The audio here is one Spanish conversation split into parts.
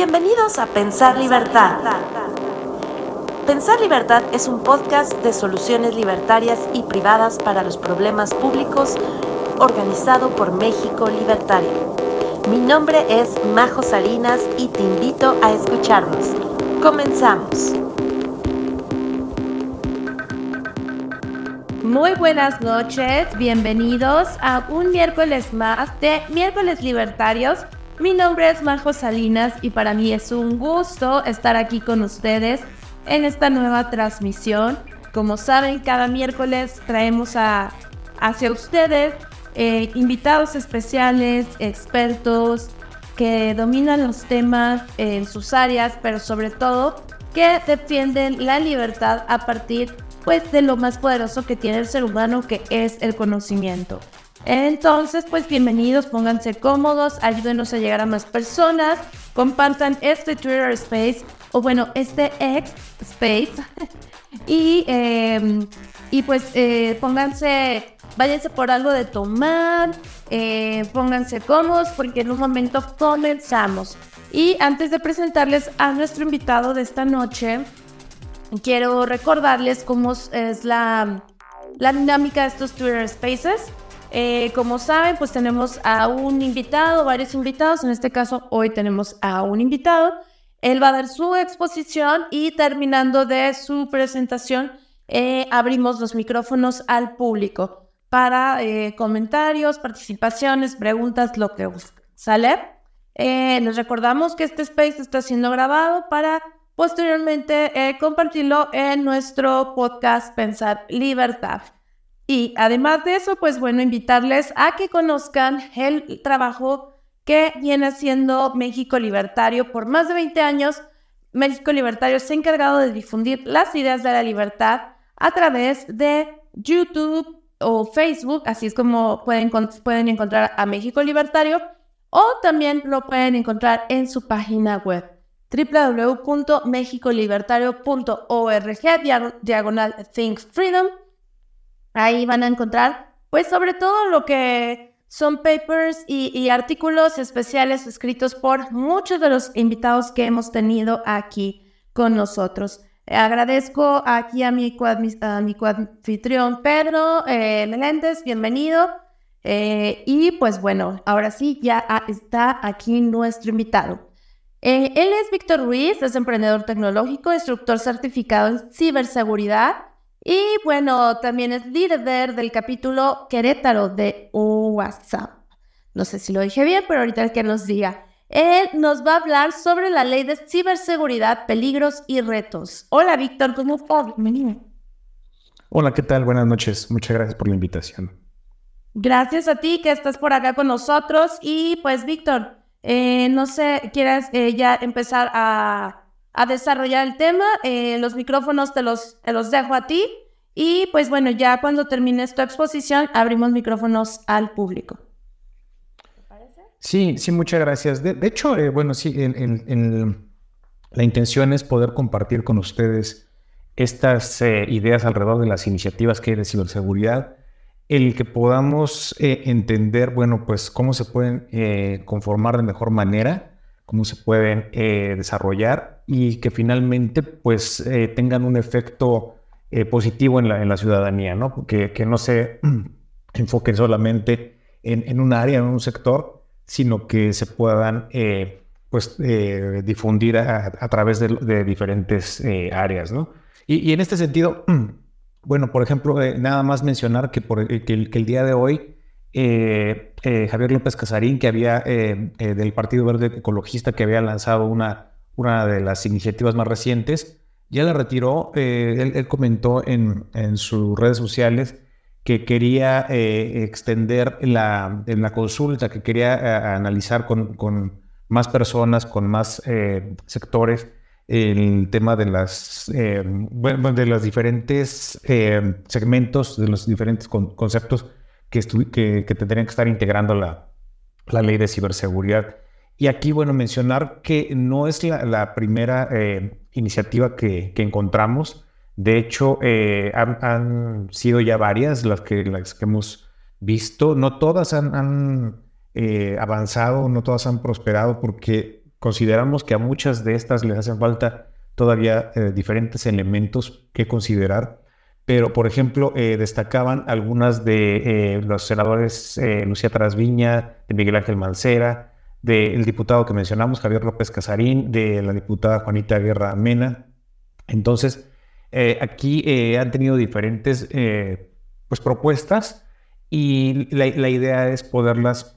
Bienvenidos a Pensar Libertad. Pensar Libertad es un podcast de soluciones libertarias y privadas para los problemas públicos, organizado por México Libertario. Mi nombre es Majo Salinas y te invito a escucharnos. Comenzamos. Muy buenas noches, bienvenidos a un miércoles más de Miércoles Libertarios. Mi nombre es Majo Salinas y para mí es un gusto estar aquí con ustedes en esta nueva transmisión. Como saben, cada miércoles traemos hacia ustedes invitados especiales, expertos que dominan los temas en sus áreas, pero sobre todo que defienden la libertad a partir de lo más poderoso que tiene el ser humano, que es el conocimiento. Entonces, bienvenidos, pónganse cómodos, ayúdenos a llegar a más personas, compartan este Twitter Space, este X Space, y váyanse por algo de tomar, pónganse cómodos, porque en un momento comenzamos. Y antes de presentarles a nuestro invitado de esta noche, quiero recordarles cómo es la dinámica de estos Twitter Spaces. Como saben, tenemos a un invitado, varios invitados. En este caso, hoy tenemos a un invitado. Él va a dar su exposición y terminando de su presentación, abrimos los micrófonos al público para comentarios, participaciones, preguntas, lo que guste. ¿Sale? Les recordamos que este space está siendo grabado para posteriormente compartirlo en nuestro podcast Pensar Libertad. Y además de eso, invitarles a que conozcan el trabajo que viene haciendo México Libertario. Por más de 20 años, México Libertario se ha encargado de difundir las ideas de la libertad a través de YouTube o Facebook. Así es como pueden encontrar a México Libertario, o también lo pueden encontrar en su página web www.mexicolibertario.org/thinkfreedom. Ahí van a encontrar, sobre todo lo que son papers y artículos especiales escritos por muchos de los invitados que hemos tenido aquí con nosotros. Agradezco aquí a mi coanfitrión Pedro Meléndez, bienvenido. Ahora sí, ya está aquí nuestro invitado. Él es Víctor Ruiz, es emprendedor tecnológico, instructor certificado en ciberseguridad. Y también es líder del capítulo Querétaro de WhatsApp. No sé si lo dije bien, pero ahorita que nos diga. Él nos va a hablar sobre la ley de ciberseguridad, peligros y retos. Hola, Víctor, ¿cómo estás? Bienvenido. Hola, ¿qué tal? Buenas noches. Muchas gracias por la invitación. Gracias a ti que estás por acá con nosotros. Y Víctor, no sé, ¿quieres ya empezar a desarrollar el tema? Los micrófonos te los dejo a ti y ya cuando termines tu exposición abrimos micrófonos al público. ¿Te parece? Sí, muchas gracias. De hecho, la intención es poder compartir con ustedes estas ideas alrededor de las iniciativas que hay de ciberseguridad, el que podamos entender, cómo se pueden conformar de mejor manera, cómo se pueden desarrollar y que finalmente tengan un efecto positivo en la ciudadanía, ¿no? Que no se enfoquen solamente en un área, en un sector, sino que se puedan difundir a través de diferentes áreas, ¿no? Y en este sentido, por ejemplo, nada más mencionar que el día de hoy Javier López Casarín, que había del Partido Verde Ecologista, que había lanzado una de las iniciativas más recientes, ya la retiró. Él comentó en sus redes sociales que quería extender la consulta, que quería analizar con más personas, con más sectores, el tema de de los diferentes segmentos, de los diferentes conceptos que tendrían que estar integrando la ley de ciberseguridad. Y aquí, mencionar que no es la primera iniciativa que encontramos. De hecho, han sido ya varias las que hemos visto. No todas han avanzado, no todas han prosperado, porque consideramos que a muchas de estas les hacen falta todavía diferentes elementos que considerar, pero por ejemplo destacaban algunas de los senadores Lucía Trasviña, de Miguel Ángel Mancera, del diputado que mencionamos, Javier López Casarín, de la diputada Juanita Guerra Mena. Entonces, aquí han tenido diferentes pues propuestas y la idea es poderlas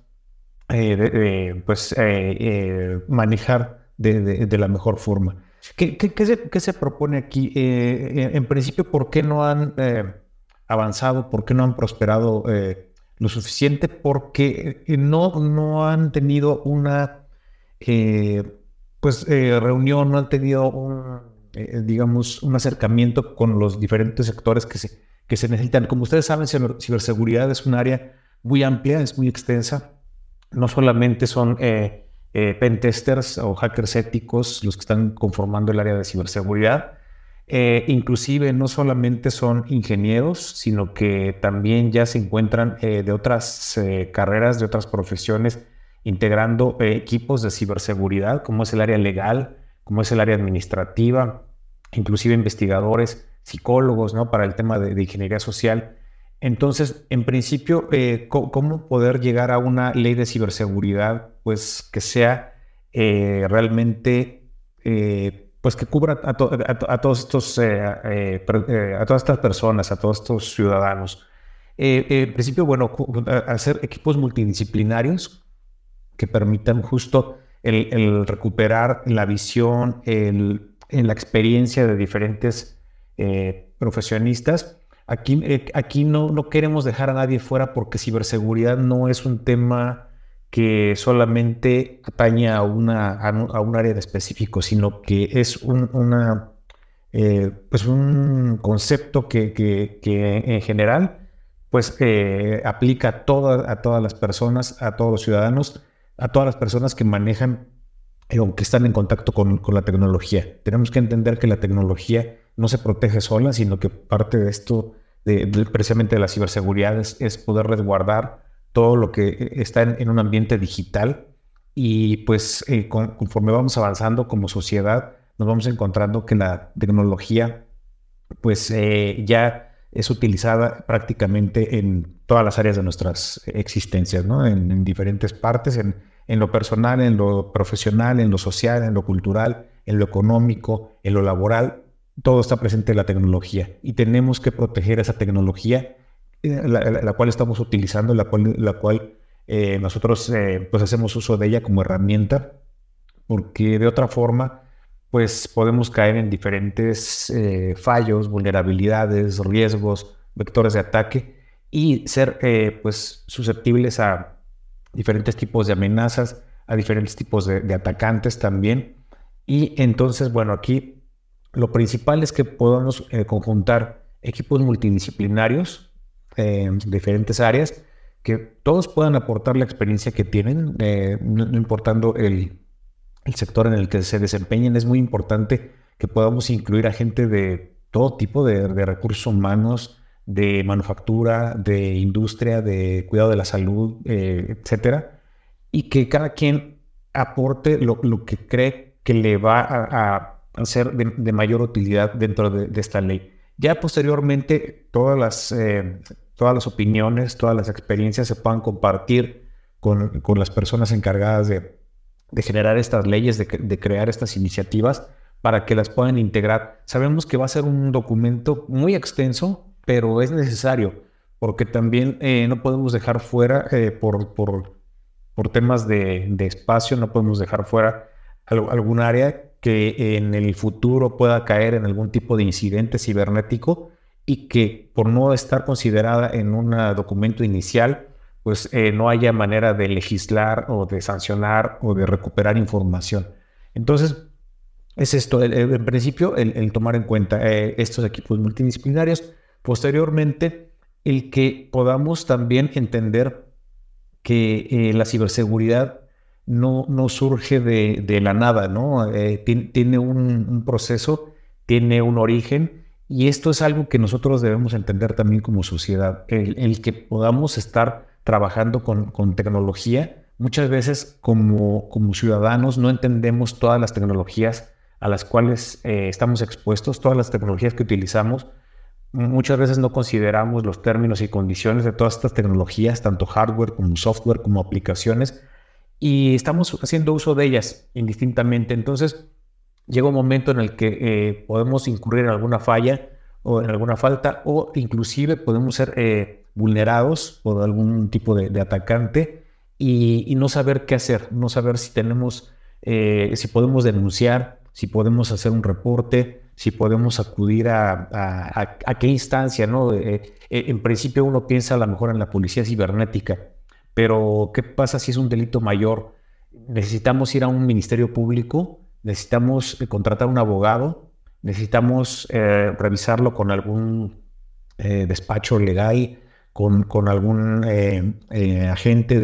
manejar de la mejor forma. ¿Qué se propone aquí? En principio, ¿por qué no han avanzado? ¿Por qué no han prosperado lo suficiente? Porque no han tenido una reunión, no han tenido digamos, un acercamiento con los diferentes sectores que se necesitan. Como ustedes saben, ciberseguridad es un área muy amplia, es muy extensa. No solamente son pentesters o hackers éticos los que están conformando el área de ciberseguridad. Inclusive no solamente son ingenieros, sino que también ya se encuentran de otras carreras, de otras profesiones, integrando equipos de ciberseguridad, como es el área legal, como es el área administrativa, inclusive investigadores, psicólogos, ¿no? Para el tema de ingeniería social. Entonces, en principio, ¿cómo poder llegar a una ley de ciberseguridad pues, que sea realmente, pues que cubra a todos estos, a todas estas personas, a todos estos ciudadanos? En principio, bueno, hacer equipos multidisciplinarios que permitan justo el recuperar la visión, la experiencia de diferentes profesionistas. Aquí no queremos dejar a nadie fuera porque ciberseguridad no es un tema que solamente atañe a un área en específico, sino que es un concepto que en general pues aplica a todas las personas, a todos los ciudadanos, a todas las personas que manejan o que están en contacto con la tecnología. Tenemos que entender que la tecnología no se protege sola, sino que parte de esto, precisamente de la ciberseguridad, es poder resguardar todo lo que está en un ambiente digital. Y pues conforme vamos avanzando como sociedad, nos vamos encontrando que la tecnología pues ya es utilizada prácticamente en todas las áreas de nuestras existencias, ¿no? En diferentes partes, en lo personal, en lo profesional, en lo social, en lo cultural, en lo económico, en lo laboral. Todo está presente en la tecnología y tenemos que proteger esa tecnología, la cual estamos utilizando, la cual nosotros pues hacemos uso de ella como herramienta, porque de otra forma pues podemos caer en diferentes fallos, vulnerabilidades, riesgos, vectores de ataque y ser pues susceptibles a diferentes tipos de amenazas, a diferentes tipos de atacantes también. Y entonces, bueno, aquí lo principal es que podamos conjuntar equipos multidisciplinarios en diferentes áreas, que todos puedan aportar la experiencia que tienen, no importando el sector en el que se desempeñen. Es muy importante que podamos incluir a gente de todo tipo de recursos humanos, de manufactura, de industria, de cuidado de la salud, etcétera, y que cada quien aporte lo que cree que le va a ser de mayor utilidad dentro de esta ley. Ya posteriormente, todas las opiniones, todas las experiencias se puedan compartir con las personas encargadas de generar estas leyes, de crear estas iniciativas para que las puedan integrar. Sabemos que va a ser un documento muy extenso, pero es necesario, porque también no podemos dejar fuera, por temas de espacio, no podemos dejar fuera algún área que en el futuro pueda caer en algún tipo de incidente cibernético y que por no estar considerada en un documento inicial, pues no haya manera de legislar o de sancionar o de recuperar información. Entonces, es esto, en principio, el tomar en cuenta estos equipos multidisciplinarios. Posteriormente, el que podamos también entender que la ciberseguridad no surge de la nada, ¿no? Tiene un proceso, tiene un origen, y esto es algo que nosotros debemos entender también como sociedad. El que podamos estar trabajando con tecnología muchas veces como ciudadanos no entendemos todas las tecnologías a las cuales estamos expuestos, todas las tecnologías que utilizamos. Muchas veces no consideramos los términos y condiciones de todas estas tecnologías, tanto hardware como software, como aplicaciones, y estamos haciendo uso de ellas indistintamente. Entonces, llega un momento en el que podemos incurrir en alguna falla o en alguna falta, o inclusive podemos ser vulnerados por algún tipo de atacante y no saber qué hacer, no saber si tenemos, si podemos denunciar, si podemos hacer un reporte, si podemos acudir a qué instancia, ¿no? En principio uno piensa a lo mejor en la policía cibernética, pero ¿qué pasa si es un delito mayor? Necesitamos ir a un ministerio público, necesitamos contratar un abogado, necesitamos revisarlo con algún despacho legal, con algún agente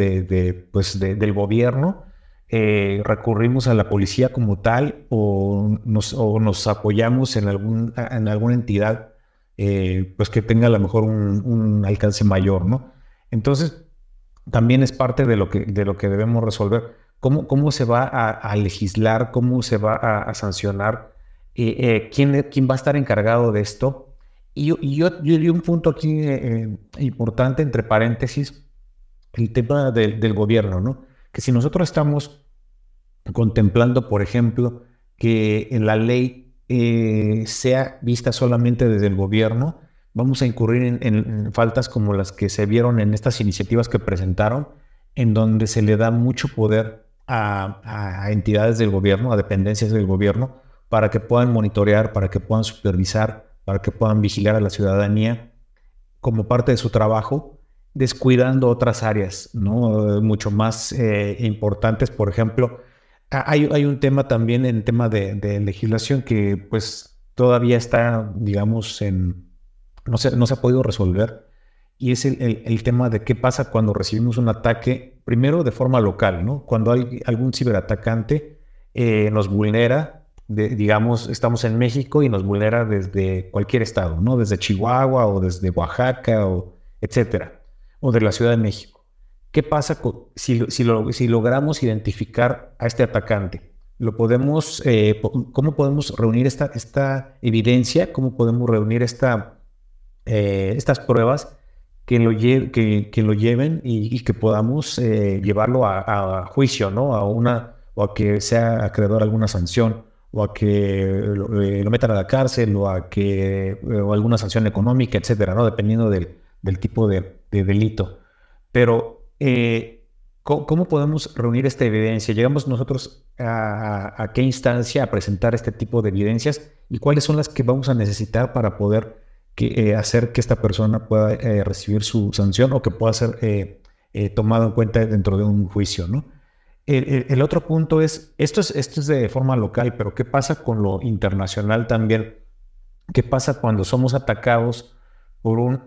del gobierno. Recurrimos a la policía como tal o nos apoyamos en alguna entidad pues que tenga a lo mejor un alcance mayor, ¿no? Entonces, también es parte de lo que debemos resolver. ¿Cómo se va a legislar? ¿Cómo se va a sancionar? ¿Quién va a estar encargado de esto? Y un punto aquí importante, entre paréntesis, el tema del gobierno, ¿no? Que si nosotros estamos contemplando, por ejemplo, que en la ley sea vista solamente desde el gobierno, vamos a incurrir en faltas como las que se vieron en estas iniciativas que presentaron, en donde se le da mucho poder a entidades del gobierno, a dependencias del gobierno, para que puedan monitorear, para que puedan supervisar, para que puedan vigilar a la ciudadanía como parte de su trabajo, descuidando otras áreas, ¿no? Mucho más importantes. Por ejemplo, hay un tema también en tema de legislación que pues todavía está, digamos, no se ha podido resolver, y es el tema de qué pasa cuando recibimos un ataque, primero de forma local, ¿no? Cuando hay algún ciberatacante nos vulnera, digamos, estamos en México y nos vulnera desde cualquier estado, ¿no? Desde Chihuahua o desde Oaxaca, o etcétera, o de la Ciudad de México. ¿Qué pasa si logramos identificar a este atacante? ¿Cómo podemos reunir esta evidencia? ¿Cómo podemos reunir estas pruebas que lo lleven y que podamos llevarlo a juicio, ¿no? O a que sea acreedor a alguna sanción, o a que lo metan a la cárcel, o alguna sanción económica, etcétera, ¿no? Dependiendo del tipo de delito. Pero, ¿cómo podemos reunir esta evidencia? ¿Llegamos nosotros a qué instancia a presentar este tipo de evidencias? ¿Y cuáles son las que vamos a necesitar para poder hacer que esta persona pueda recibir su sanción, o que pueda ser tomado en cuenta dentro de un juicio, ¿no? El otro punto es, esto es de forma local, pero ¿qué pasa con lo internacional también? ¿Qué pasa cuando somos atacados por un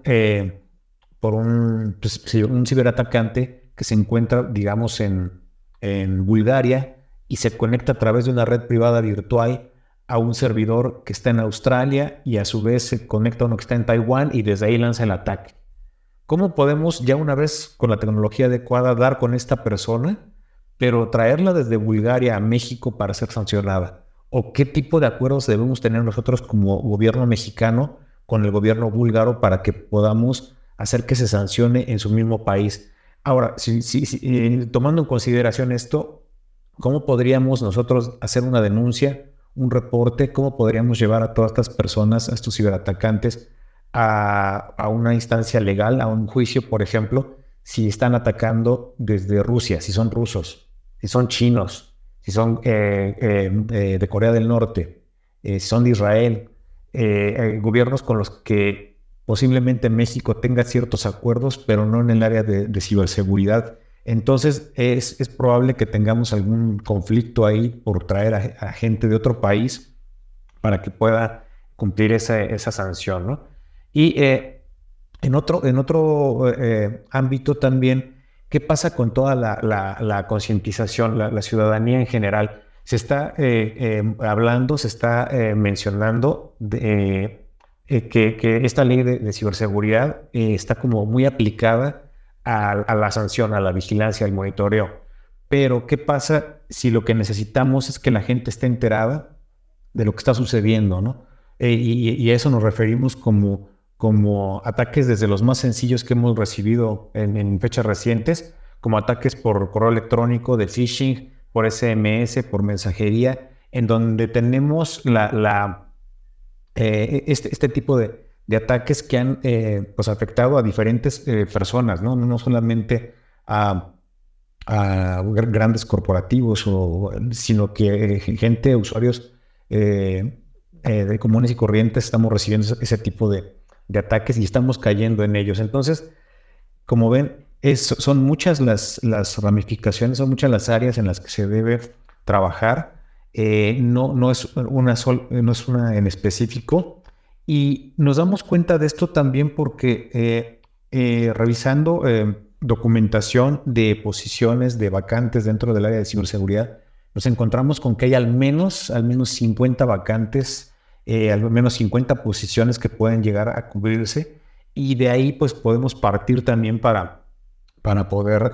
ciberatacante que se encuentra, digamos, en Bulgaria, y se conecta a través de una red privada virtual a un servidor que está en Australia, y a su vez se conecta a uno que está en Taiwán, y desde ahí lanza el ataque? ¿Cómo podemos, ya una vez con la tecnología adecuada, dar con esta persona, pero traerla desde Bulgaria a México para ser sancionada? ¿O qué tipo de acuerdos debemos tener nosotros como gobierno mexicano con el gobierno búlgaro para que podamos hacer que se sancione en su mismo país? Ahora, tomando en consideración esto, ¿cómo podríamos nosotros hacer una denuncia, un reporte? ¿Cómo podríamos llevar a todas estas personas, a estos ciberatacantes, a una instancia legal, a un juicio, por ejemplo, si están atacando desde Rusia, si son rusos, si son chinos, si son de Corea del Norte, si son de Israel, gobiernos con los que posiblemente México tenga ciertos acuerdos, pero no en el área de ciberseguridad? Entonces es probable que tengamos algún conflicto ahí por traer a gente de otro país para que pueda cumplir esa sanción, ¿no? Y en otro ámbito también, ¿qué pasa con toda la concientización, la ciudadanía en general? Se está hablando, se está mencionando que esta ley de ciberseguridad está como muy aplicada a la sanción, a la vigilancia, al monitoreo. Pero, ¿qué pasa si lo que necesitamos es que la gente esté enterada de lo que está sucediendo, ¿no? Y a eso nos referimos como ataques desde los más sencillos que hemos recibido en fechas recientes, como ataques por correo electrónico, de phishing, por SMS, por mensajería, en donde tenemos este tipo de ataques que han pues afectado a diferentes personas, ¿no? No solamente a grandes corporativos, sino que gente, usuarios de comunes y corrientes, estamos recibiendo ese tipo de ataques y estamos cayendo en ellos. Entonces, como ven, son muchas las ramificaciones, son muchas las áreas en las que se debe trabajar. No es una en específico. Y nos damos cuenta de esto también porque revisando documentación de posiciones de vacantes dentro del área de ciberseguridad, nos encontramos con que hay al menos 50 vacantes, al menos 50 posiciones que pueden llegar a cubrirse, y de ahí pues podemos partir también para poder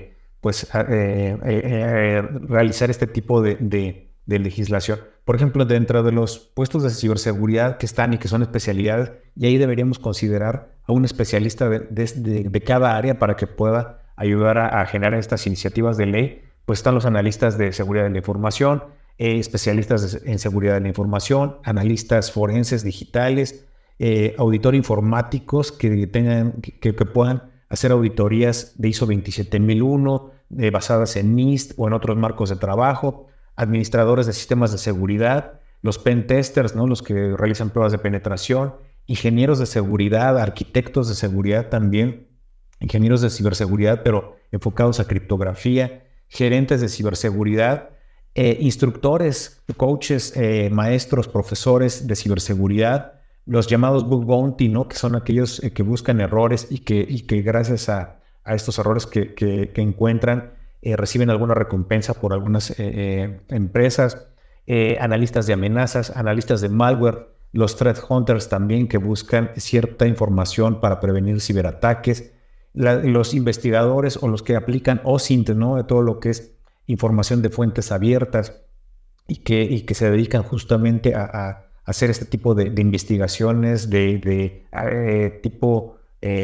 realizar este tipo de legislación. Por ejemplo, dentro de los puestos de ciberseguridad que están y que son especialidades, y ahí deberíamos considerar a un especialista de cada área para que pueda ayudar a generar estas iniciativas de ley. Pues están los analistas de seguridad de la información, especialistas en seguridad de la información, analistas forenses digitales, auditores informáticos que puedan hacer auditorías de ISO 27001 basadas en NIST o en otros marcos de trabajo, administradores de sistemas de seguridad, los pen testers, ¿no? Los que realizan pruebas de penetración, ingenieros de seguridad, arquitectos de seguridad también, ingenieros de ciberseguridad, pero enfocados a criptografía, gerentes de ciberseguridad, instructores, coaches, maestros, profesores de ciberseguridad, los llamados bug bounty, ¿no? Que son aquellos que buscan errores y que gracias a estos errores que encuentran, reciben alguna recompensa por algunas empresas, analistas de amenazas, analistas de malware, los threat hunters también que buscan cierta información para prevenir ciberataques, los investigadores o los que aplican OSINT, ¿no? De todo lo que es información de fuentes abiertas y que se dedican justamente a hacer este tipo de investigaciones de tipo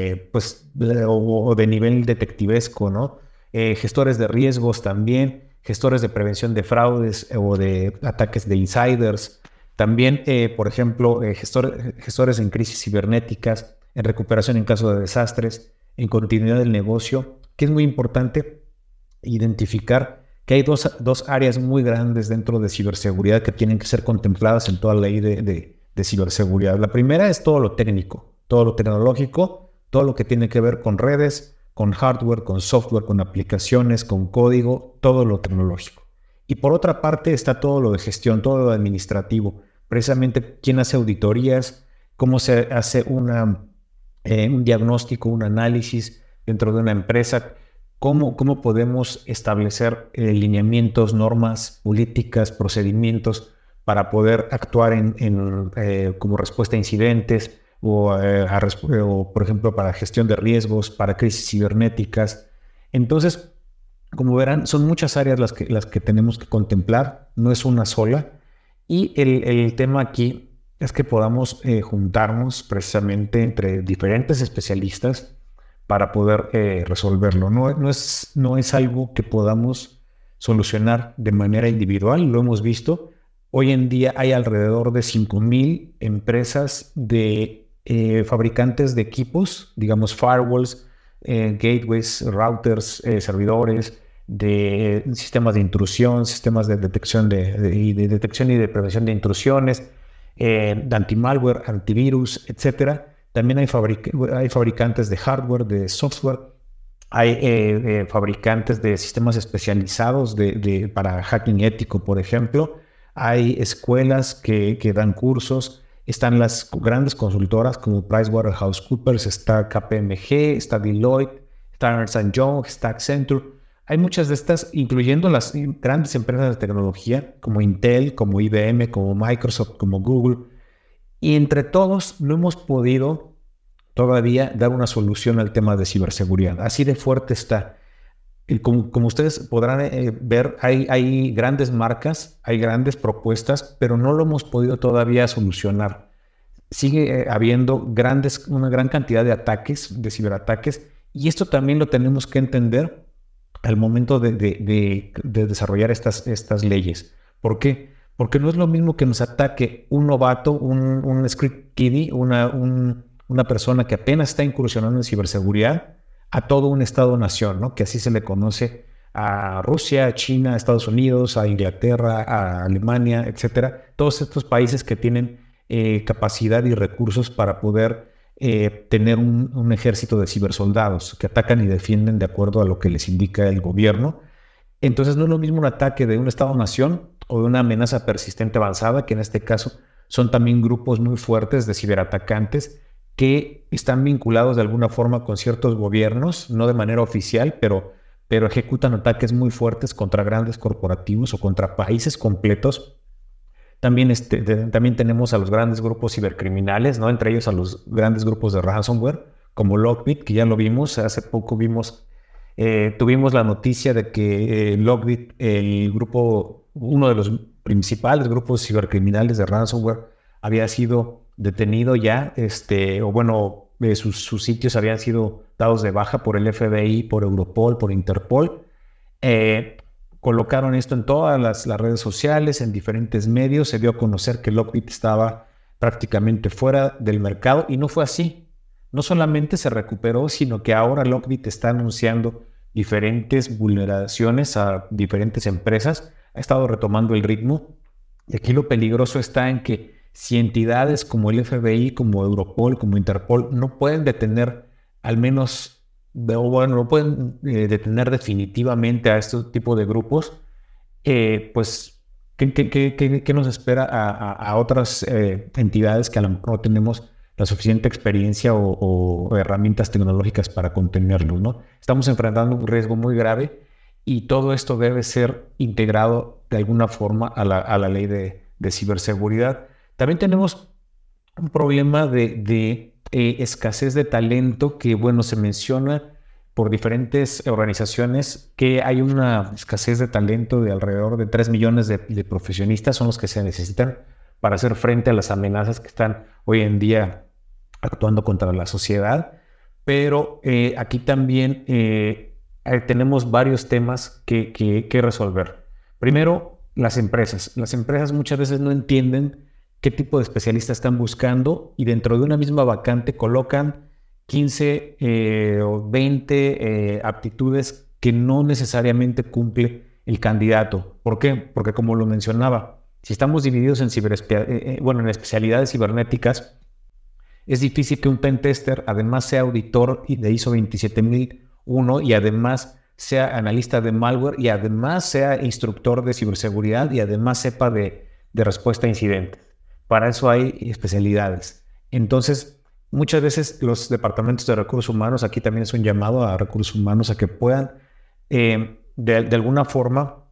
o de nivel detectivesco, ¿no? Gestores de riesgos también, gestores de prevención de fraudes o de ataques de insiders, también, por ejemplo, gestores en crisis cibernéticas, en recuperación en caso de desastres, en continuidad del negocio, que es muy importante identificar que hay dos áreas muy grandes dentro de ciberseguridad que tienen que ser contempladas en toda la ley de ciberseguridad. La primera es todo lo técnico, todo lo tecnológico, todo lo que tiene que ver con redes, con hardware, con software, con aplicaciones, con código, todo lo tecnológico. Y por otra parte está todo lo de gestión, todo lo administrativo, precisamente quién hace auditorías, cómo se hace un diagnóstico, un análisis dentro de una empresa, cómo podemos establecer lineamientos, normas, políticas, procedimientos para poder actuar como respuesta a incidentes, o por ejemplo para gestión de riesgos, para crisis cibernéticas. Entonces, como verán, son muchas áreas las que tenemos que contemplar, no es una sola, y el tema aquí es que podamos juntarnos precisamente entre diferentes especialistas para poder resolverlo. No es algo que podamos solucionar de manera individual, lo hemos visto. Hoy en día hay alrededor de 5,000 empresas de fabricantes de equipos, digamos firewalls, gateways, routers, servidores, de sistemas de intrusión, sistemas de detección de detección y de prevención de intrusiones, de antimalware, antivirus, etcétera. También hay fabricantes de hardware, de software, hay fabricantes de sistemas especializados para hacking ético, por ejemplo. Hay escuelas que dan cursos. Están las grandes consultoras como PricewaterhouseCoopers, está KPMG, está Deloitte, está Ernst & Young, está Accenture. Hay muchas de estas, incluyendo las grandes empresas de tecnología como Intel, como IBM, como Microsoft, como Google. Y entre todos no hemos podido todavía dar una solución al tema de ciberseguridad. Así de fuerte está. como ustedes podrán ver, hay grandes marcas, hay grandes propuestas, pero no lo hemos podido todavía solucionar. Sigue habiendo una gran cantidad de ataques, de ciberataques, y esto también lo tenemos que entender al momento de desarrollar estas leyes. ¿Por qué? Porque no es lo mismo que nos ataque un novato, un script kiddie, una persona que apenas está incursionando en ciberseguridad, a todo un Estado-nación, ¿no? Que así se le conoce a Rusia, a China, a Estados Unidos, a Inglaterra, a Alemania, etcétera. Todos estos países que tienen capacidad y recursos para poder tener un ejército de cibersoldados que atacan y defienden de acuerdo a lo que les indica el gobierno. Entonces no es lo mismo un ataque de un Estado-nación o de una amenaza persistente avanzada, que en este caso son también grupos muy fuertes de ciberatacantes que están vinculados de alguna forma con ciertos gobiernos, no de manera oficial, pero ejecutan ataques muy fuertes contra grandes corporativos o contra países completos. También tenemos a los grandes grupos cibercriminales, ¿no? Entre ellos a los grandes grupos de ransomware, como Lockbit, que ya lo vimos. Hace poco tuvimos la noticia de que Lockbit, uno de los principales grupos cibercriminales de ransomware, había sido detenido ya, sus sitios habían sido dados de baja por el FBI, por Europol, por Interpol. Colocaron esto en todas las redes sociales, en diferentes medios. Se dio a conocer que Lockbit estaba prácticamente fuera del mercado, y no fue así. No solamente se recuperó, sino que ahora Lockbit está anunciando diferentes vulneraciones a diferentes empresas. Ha estado retomando el ritmo. Y aquí lo peligroso está en que si entidades como el FBI, como Europol, como Interpol no pueden detener no pueden detener definitivamente a este tipo de grupos, pues, ¿qué nos espera a otras entidades que a lo mejor no tenemos la suficiente experiencia o herramientas tecnológicas para contenerlos, ¿no? Estamos enfrentando un riesgo muy grave y todo esto debe ser integrado de alguna forma a la ley de ciberseguridad. También tenemos un problema de escasez de talento que, bueno, se menciona por diferentes organizaciones que hay una escasez de talento de alrededor de 3 millones de profesionistas, son los que se necesitan para hacer frente a las amenazas que están hoy en día actuando contra la sociedad. Pero aquí también tenemos varios temas que resolver. Primero, las empresas. Las empresas muchas veces no entienden qué tipo de especialistas están buscando y dentro de una misma vacante colocan 15 o 20 aptitudes que no necesariamente cumple el candidato. ¿Por qué? Porque, como lo mencionaba, si estamos divididos en especialidades cibernéticas, es difícil que un pentester además sea auditor de ISO 27001 y además sea analista de malware y además sea instructor de ciberseguridad y además sepa de respuesta a incidentes. Para eso hay especialidades. Entonces, muchas veces los departamentos de recursos humanos, aquí también es un llamado a recursos humanos a que puedan de alguna forma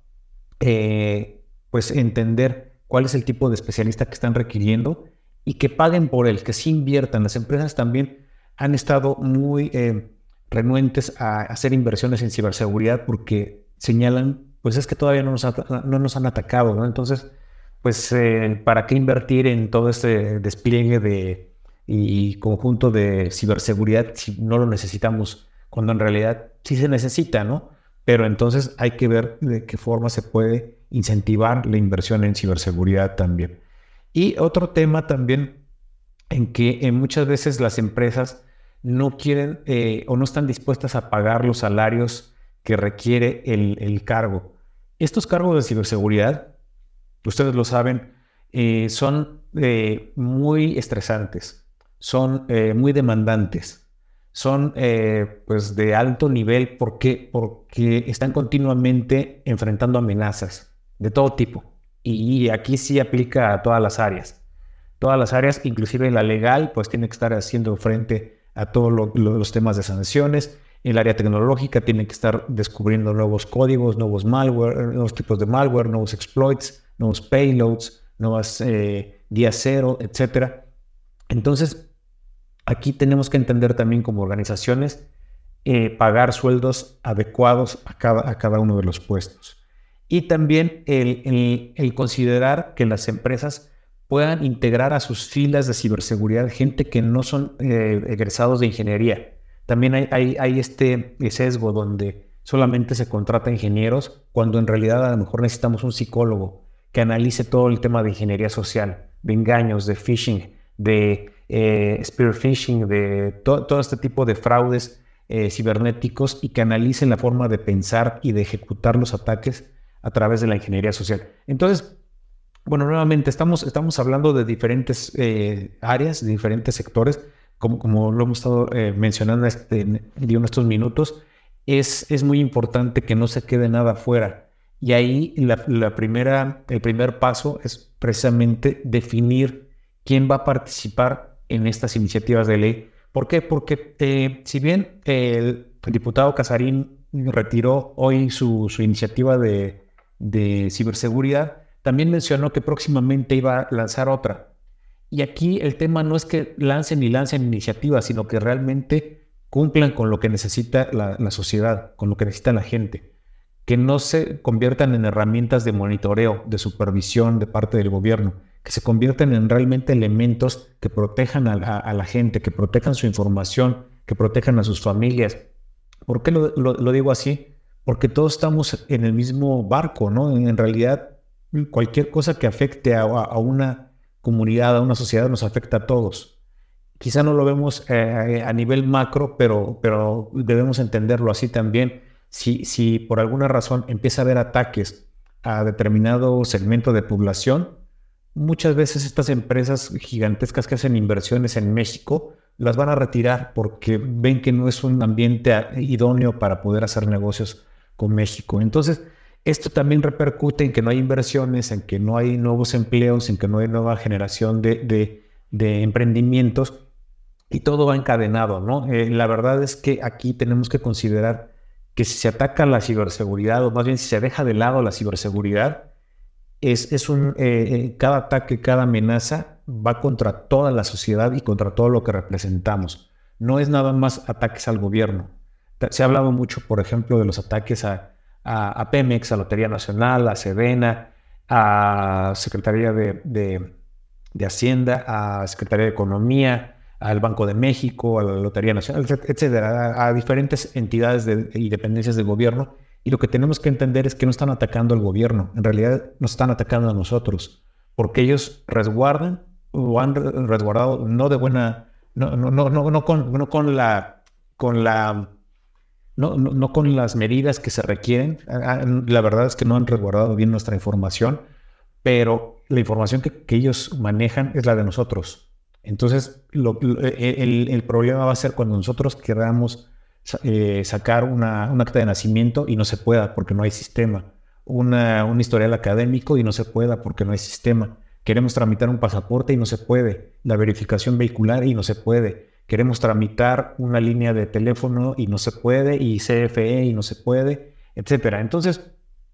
pues entender cuál es el tipo de especialista que están requiriendo y que paguen por él, que sí inviertan. Las empresas también han estado muy renuentes a hacer inversiones en ciberseguridad porque señalan, pues es que todavía no nos han atacado, ¿no? Entonces, pues, ¿para qué invertir en todo este despliegue y conjunto de ciberseguridad si no lo necesitamos? Cuando en realidad sí se necesita, ¿no? Pero entonces hay que ver de qué forma se puede incentivar la inversión en ciberseguridad también. Y otro tema también en que muchas veces las empresas no quieren o no están dispuestas a pagar los salarios que requiere el cargo. Estos cargos de ciberseguridad, ustedes lo saben, son muy estresantes, son muy demandantes, son pues de alto nivel. ¿Por qué? Porque están continuamente enfrentando amenazas de todo tipo. Y aquí sí aplica a todas las áreas. Todas las áreas, inclusive la legal, pues tiene que estar haciendo frente a todos los temas de sanciones. En el área tecnológica tiene que estar descubriendo nuevos códigos, nuevos malware, nuevos tipos de malware, nuevos exploits, nuevos payloads, nuevas día cero, etc. Entonces, aquí tenemos que entender también como organizaciones pagar sueldos adecuados a cada uno de los puestos. Y también el considerar que las empresas puedan integrar a sus filas de ciberseguridad gente que no son egresados de ingeniería. También hay este sesgo donde solamente se contrata ingenieros cuando en realidad a lo mejor necesitamos un psicólogo que analice todo el tema de ingeniería social, de engaños, de phishing, de spear phishing, de todo este tipo de fraudes cibernéticos y que analice la forma de pensar y de ejecutar los ataques a través de la ingeniería social. Entonces, bueno, nuevamente estamos hablando de diferentes áreas, de diferentes sectores, como lo hemos estado mencionando en estos minutos. Es muy importante que no se quede nada fuera. Y ahí el primer paso es precisamente definir quién va a participar en estas iniciativas de ley. ¿Por qué? Porque si bien el diputado Casarín retiró hoy su iniciativa de ciberseguridad, también mencionó que próximamente iba a lanzar otra. Y aquí el tema no es que lancen iniciativas, sino que realmente cumplan con lo que necesita la sociedad, con lo que necesita la gente. Que no se conviertan en herramientas de monitoreo, de supervisión de parte del gobierno, que se conviertan en realmente elementos que protejan a la gente, que protejan su información, que protejan a sus familias. ¿Por qué lo digo así? Porque todos estamos en el mismo barco, ¿no? En realidad, cualquier cosa que afecte a una comunidad, a una sociedad, nos afecta a todos. Quizá no lo vemos a nivel macro, pero debemos entenderlo así también. Si por alguna razón empieza a haber ataques a determinado segmento de población, muchas veces estas empresas gigantescas que hacen inversiones en México las van a retirar porque ven que no es un ambiente idóneo para poder hacer negocios con México. Entonces, esto también repercute en que no hay inversiones, en que no hay nuevos empleos, en que no hay nueva generación de emprendimientos y todo va encadenado, ¿no? La verdad es que aquí tenemos que considerar que si se ataca la ciberseguridad, o más bien si se deja de lado la ciberseguridad, cada ataque, cada amenaza va contra toda la sociedad y contra todo lo que representamos. No es nada más ataques al gobierno. Se ha hablado mucho, por ejemplo, de los ataques a Pemex, a Lotería Nacional, a Sedena, a Secretaría de Hacienda, a Secretaría de Economía, al Banco de México, a la Lotería Nacional, etcétera, a diferentes entidades y dependencias del gobierno. Y lo que tenemos que entender es que no están atacando al gobierno, en realidad nos están atacando a nosotros, porque ellos resguardan o han resguardado no de buena, no con las medidas que se requieren. La verdad es que no han resguardado bien nuestra información, pero la información que ellos manejan es la de nosotros. Entonces, el problema va a ser cuando nosotros queramos sacar un acta de nacimiento y no se pueda porque no hay sistema, un historial académico y no se pueda porque no hay sistema. Queremos tramitar un pasaporte y no se puede, la verificación vehicular y no se puede. Queremos tramitar una línea de teléfono y no se puede, y CFE y no se puede, etcétera. Entonces,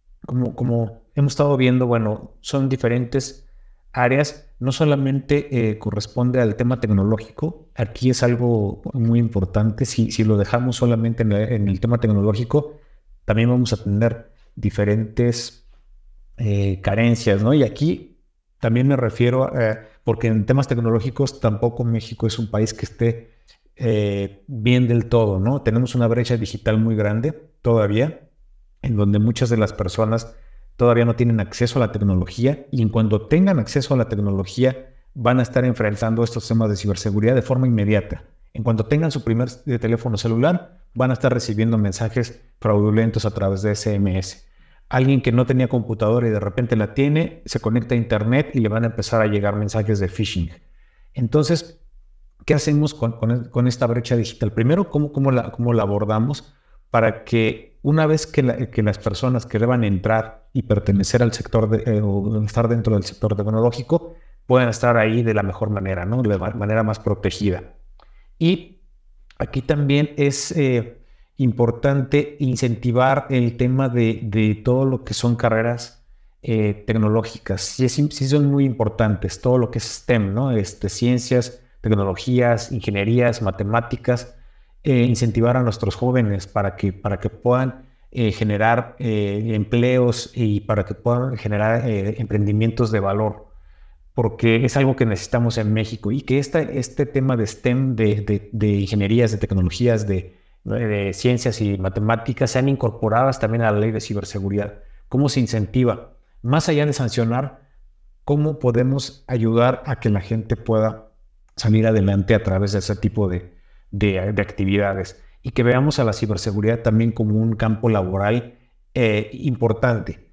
como hemos estado viendo, bueno, son diferentes áreas. No solamente corresponde al tema tecnológico, aquí es algo muy importante. Si lo dejamos solamente en el tema tecnológico, también vamos a tener diferentes carencias, ¿no? Y aquí también me refiero porque en temas tecnológicos tampoco México es un país que esté bien del todo, ¿no? Tenemos una brecha digital muy grande todavía, en donde muchas de las personas todavía no tienen acceso a la tecnología, y en cuanto tengan acceso a la tecnología van a estar enfrentando estos temas de ciberseguridad de forma inmediata. En cuanto tengan su primer teléfono celular, van a estar recibiendo mensajes fraudulentos a través de SMS. Alguien que no tenía computadora y de repente la tiene, se conecta a internet y le van a empezar a llegar mensajes de phishing. Entonces, ¿qué hacemos con esta brecha digital? Primero, ¿cómo la abordamos para que una vez que las personas que deban entrar y pertenecer al sector o estar dentro del sector tecnológico puedan estar ahí de la mejor manera, ¿no? De la manera más protegida? Y aquí también es importante incentivar el tema de todo lo que son carreras tecnológicas. Sí son muy importantes, todo lo que es STEM, ¿no? Ciencias, tecnologías, ingenierías, matemáticas. incentivar a nuestros jóvenes para que puedan generar empleos y para que puedan generar emprendimientos de valor, porque es algo que necesitamos en México y que este tema de STEM, de ingenierías, de tecnologías, de ciencias y matemáticas sean incorporadas también a la ley de ciberseguridad. ¿Cómo se incentiva? Más allá de sancionar, ¿cómo podemos ayudar a que la gente pueda salir adelante a través de ese tipo de actividades? Y que veamos a la ciberseguridad también como un campo laboral importante.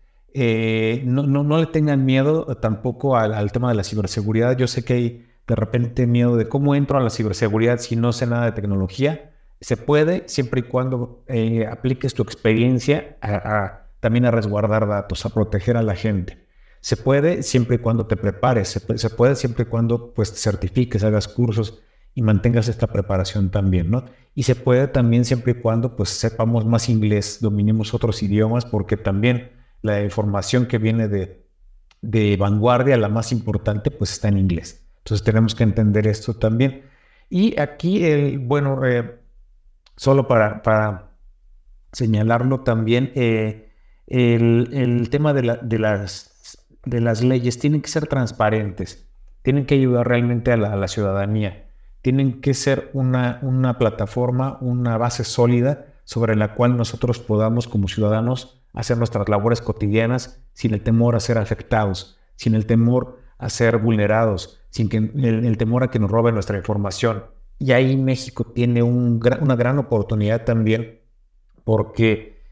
No le tengan miedo tampoco al tema de la ciberseguridad. Yo sé que hay de repente miedo de cómo entro a la ciberseguridad si no sé nada de tecnología. Se puede siempre y cuando apliques tu experiencia también a resguardar datos, a proteger a la gente. Se puede siempre y cuando te prepares, se puede siempre y cuando pues, te certifiques, hagas cursos y mantengas esta preparación también, ¿no? Y se puede también siempre y cuando pues sepamos más inglés, dominemos otros idiomas, porque también la información que viene de vanguardia, la más importante, pues está en inglés. Entonces tenemos que entender esto también. Y aquí, solo para señalarlo también, el tema de las leyes tienen que ser transparentes, tienen que ayudar realmente a la ciudadanía. Tienen que ser una plataforma, una base sólida sobre la cual nosotros podamos como ciudadanos hacer nuestras labores cotidianas sin el temor a ser afectados, sin el temor a ser vulnerados, sin que el temor a que nos roben nuestra información. Y ahí México tiene una gran oportunidad también, porque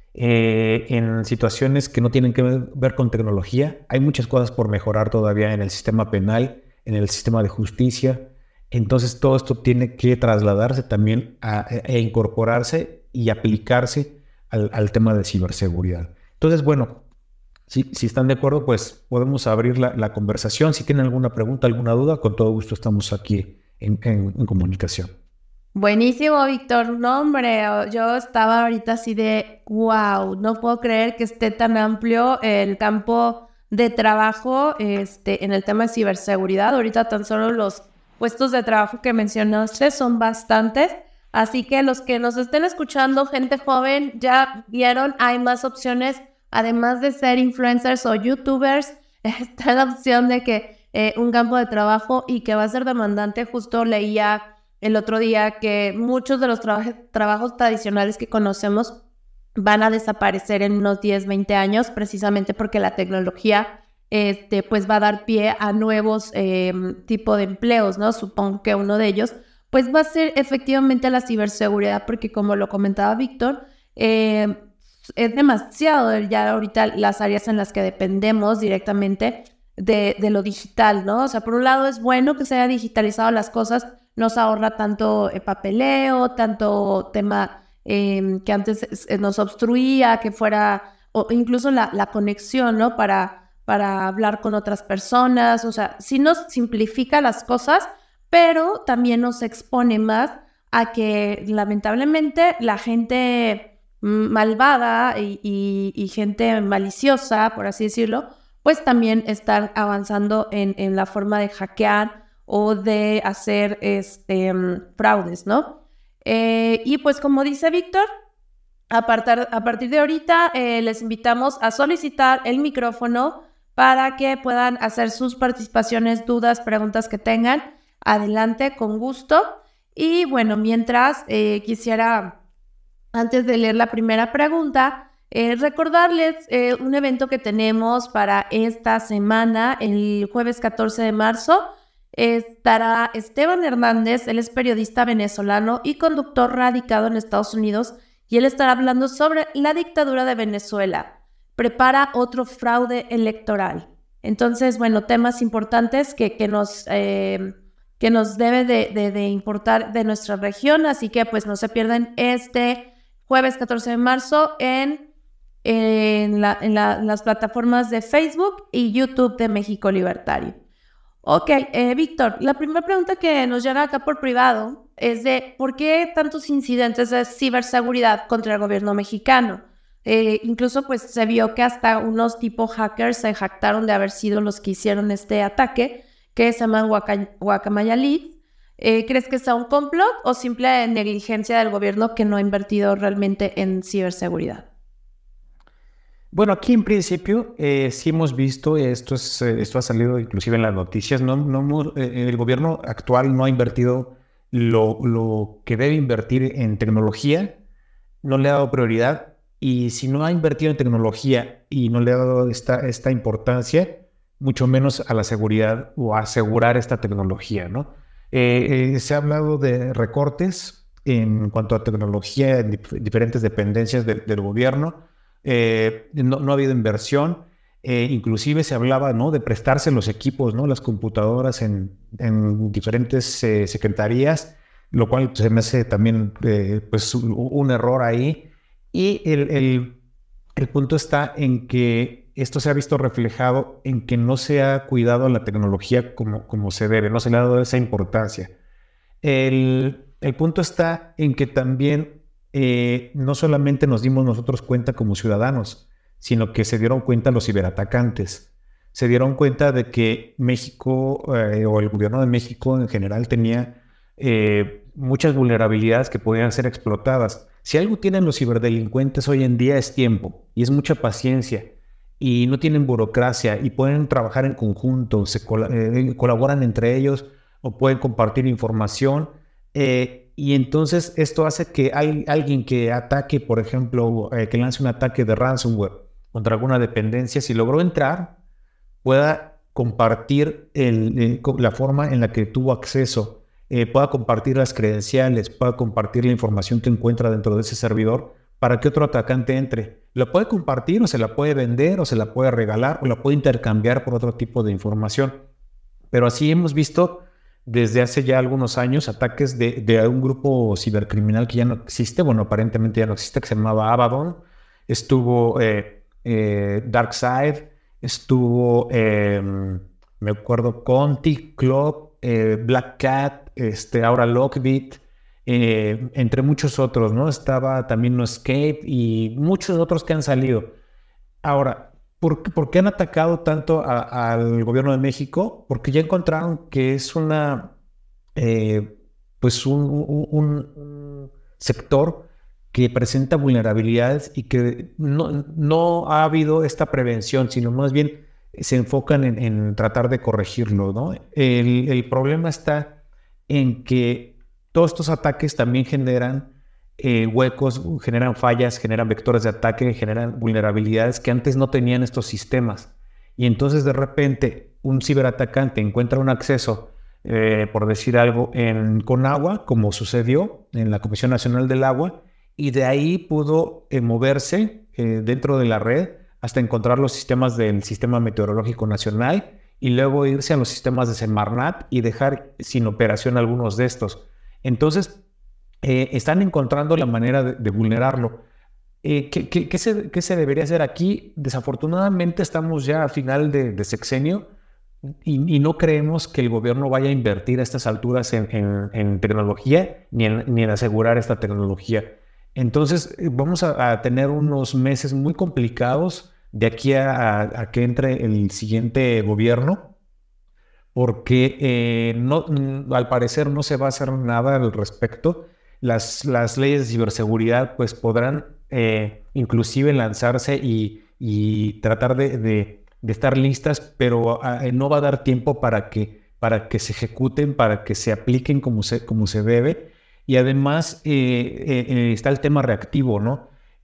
en situaciones que no tienen que ver con tecnología, hay muchas cosas por mejorar todavía en el sistema penal, en el sistema de justicia. Entonces todo esto tiene que trasladarse también e incorporarse y aplicarse al tema de ciberseguridad. Entonces, bueno, si están de acuerdo, pues podemos abrir la conversación. Si tienen alguna pregunta, alguna duda, con todo gusto estamos aquí en comunicación. Buenísimo, Víctor. No, hombre, yo estaba ahorita así de, wow, no puedo creer que esté tan amplio el campo de trabajo en el tema de ciberseguridad. Ahorita tan solo los puestos de trabajo que mencionaste son bastantes, así que los que nos estén escuchando, gente joven, ya vieron, hay más opciones, además de ser influencers o youtubers, está la opción de que un campo de trabajo y que va a ser demandante. Justo leía el otro día que muchos de los trabajos tradicionales que conocemos van a desaparecer en unos 10, 20 años, precisamente porque la tecnología pues va a dar pie a nuevos tipos de empleos, ¿no? Supongo que uno de ellos pues va a ser efectivamente la ciberseguridad, porque como lo comentaba Víctor, es demasiado ya ahorita las áreas en las que dependemos directamente de lo digital, ¿no? O sea, por un lado es bueno que se haya digitalizado las cosas, nos ahorra tanto papeleo, tanto tema que antes nos obstruía, que fuera, o incluso la conexión, ¿no? Para hablar con otras personas, o sea, sí nos simplifica las cosas, pero también nos expone más a que lamentablemente la gente malvada y gente maliciosa, por así decirlo, pues también están avanzando en la forma de hackear o de hacer fraudes, ¿no? Y pues como dice Víctor, a partir de ahorita les invitamos a solicitar el micrófono para que puedan hacer sus participaciones, dudas, preguntas que tengan. Adelante, con gusto. Y bueno, mientras quisiera, antes de leer la primera pregunta, recordarles un evento que tenemos para esta semana, el jueves 14 de marzo. Estará Esteban Hernández, él es periodista venezolano y conductor radicado en Estados Unidos, y él estará hablando sobre la dictadura de Venezuela. Prepara otro fraude electoral. Entonces, bueno, temas importantes que nos debe de importar de nuestra región, así que pues no se pierdan este jueves 14 de marzo en las plataformas de Facebook y YouTube de México Libertario. Ok, Víctor, la primera pregunta que nos llega acá por privado es de ¿por qué tantos incidentes de ciberseguridad contra el gobierno mexicano? Incluso pues se vio que hasta unos tipo hackers se jactaron de haber sido los que hicieron este ataque, que se llaman Guacamaya Leaks, ¿Crees que sea un complot o simple negligencia del gobierno que no ha invertido realmente en ciberseguridad? Bueno, aquí en principio sí hemos visto, esto ha salido inclusive en las noticias, el gobierno actual no ha invertido lo que debe invertir en tecnología, no le ha dado prioridad, y si no ha invertido en tecnología y no le ha dado esta importancia, mucho menos a la seguridad o a asegurar esta tecnología, ¿no? Se ha hablado de recortes en cuanto a tecnología en diferentes dependencias del gobierno. No ha habido inversión. Inclusive se hablaba, ¿no?, de prestarse los equipos, ¿no?, las computadoras en diferentes secretarías, lo cual se me hace también pues un error ahí. Y el punto está en que esto se ha visto reflejado en que no se ha cuidado la tecnología como se debe, no se le ha dado esa importancia. El punto está en que también no solamente nos dimos nosotros cuenta como ciudadanos, sino que se dieron cuenta los ciberatacantes. Se dieron cuenta de que México o el gobierno de México en general tenía muchas vulnerabilidades que podían ser explotadas. Si algo tienen los ciberdelincuentes hoy en día es tiempo y es mucha paciencia, y no tienen burocracia y pueden trabajar en conjunto, colaboran entre ellos o pueden compartir información. Y entonces esto hace que alguien que ataque, por ejemplo, que lance un ataque de ransomware contra alguna dependencia, si logró entrar, pueda compartir la forma en la que tuvo acceso, pueda compartir las credenciales, pueda compartir la información que encuentra dentro de ese servidor para que otro atacante entre. La puede compartir o se la puede vender o se la puede regalar o la puede intercambiar por otro tipo de información. Pero así hemos visto desde hace ya algunos años ataques de un grupo cibercriminal que ya no existe, bueno, aparentemente ya no existe, que se llamaba Abaddon. Estuvo DarkSide, estuvo, me acuerdo, Conti, Club, Black Cat, ahora Lockbit, entre muchos otros, ¿no? Estaba también Netscape y muchos otros que han salido. Ahora, ¿por qué han atacado tanto al gobierno de México? Porque ya encontraron que es pues un sector que presenta vulnerabilidades y que no ha habido esta prevención, sino más bien se enfocan en tratar de corregirlo, ¿no? El problema está en que todos estos ataques también generan huecos, generan fallas, generan vectores de ataque, generan vulnerabilidades que antes no tenían estos sistemas. Y entonces de repente un ciberatacante encuentra un acceso, por decir algo, en Conagua, como sucedió en la Comisión Nacional del Agua, y de ahí pudo moverse dentro de la red hasta encontrar los sistemas del Sistema Meteorológico Nacional y luego irse a los sistemas de Semarnat y dejar sin operación algunos de estos. Entonces, están encontrando la manera de vulnerarlo. ¿Qué se debería hacer aquí? Desafortunadamente estamos ya a final de sexenio y no creemos que el gobierno vaya a invertir a estas alturas en tecnología ni en asegurar esta tecnología. Entonces vamos a tener unos meses muy complicados de aquí a que entre el siguiente gobierno, porque al parecer no se va a hacer nada al respecto. Las leyes de ciberseguridad pues podrán inclusive lanzarse y tratar de estar listas, pero no va a dar tiempo para que se ejecuten, para que se apliquen como se debe. Y además está el tema reactivo, ¿no?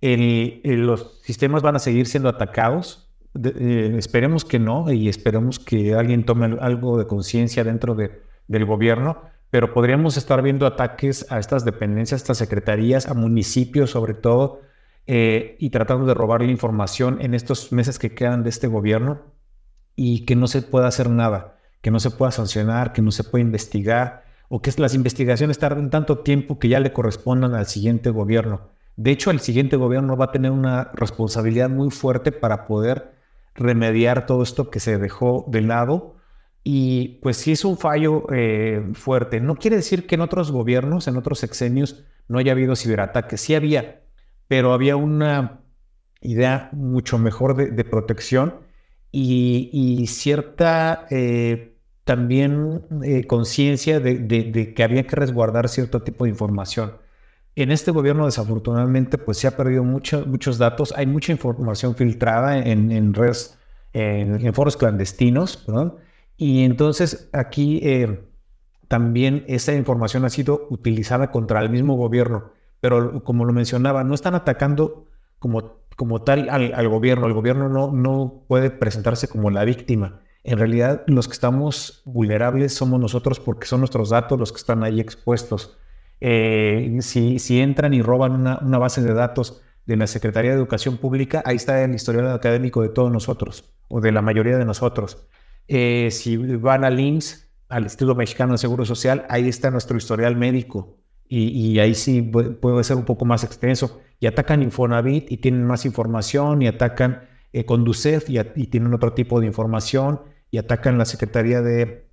Los sistemas van a seguir siendo atacados. Esperemos que no, y esperemos que alguien tome algo de conciencia dentro del gobierno, pero podríamos estar viendo ataques a estas dependencias, a estas secretarías, a municipios sobre todo, y tratando de robarle información en estos meses que quedan de este gobierno y que no se pueda hacer nada, que no se pueda sancionar, que no se pueda investigar, o que las investigaciones tarden tanto tiempo que ya le correspondan al siguiente gobierno. De hecho, el siguiente gobierno va a tener una responsabilidad muy fuerte para poder remediar todo esto que se dejó de lado. Y pues sí es un fallo fuerte. No quiere decir que en otros gobiernos, en otros sexenios, no haya habido ciberataques. Sí había, pero había una idea mucho mejor de protección y cierta también conciencia de que había que resguardar cierto tipo de información. En este gobierno, desafortunadamente, pues se ha perdido muchos datos. Hay mucha información filtrada en redes, en foros clandestinos, perdón. Y entonces aquí también esa información ha sido utilizada contra el mismo gobierno. Pero como lo mencionaba, no están atacando como tal al gobierno. El gobierno no puede presentarse como la víctima. En realidad, los que estamos vulnerables somos nosotros, porque son nuestros datos los que están ahí expuestos. Si entran y roban una base de datos de la Secretaría de Educación Pública, ahí está el historial académico de todos nosotros, o de la mayoría de nosotros. Si van al IMSS, al Instituto Mexicano de Seguro Social, ahí está nuestro historial médico, y ahí sí puede ser un poco más extenso. Y atacan Infonavit y tienen más información, y atacan Conducef y tienen otro tipo de información, y atacan la Secretaría de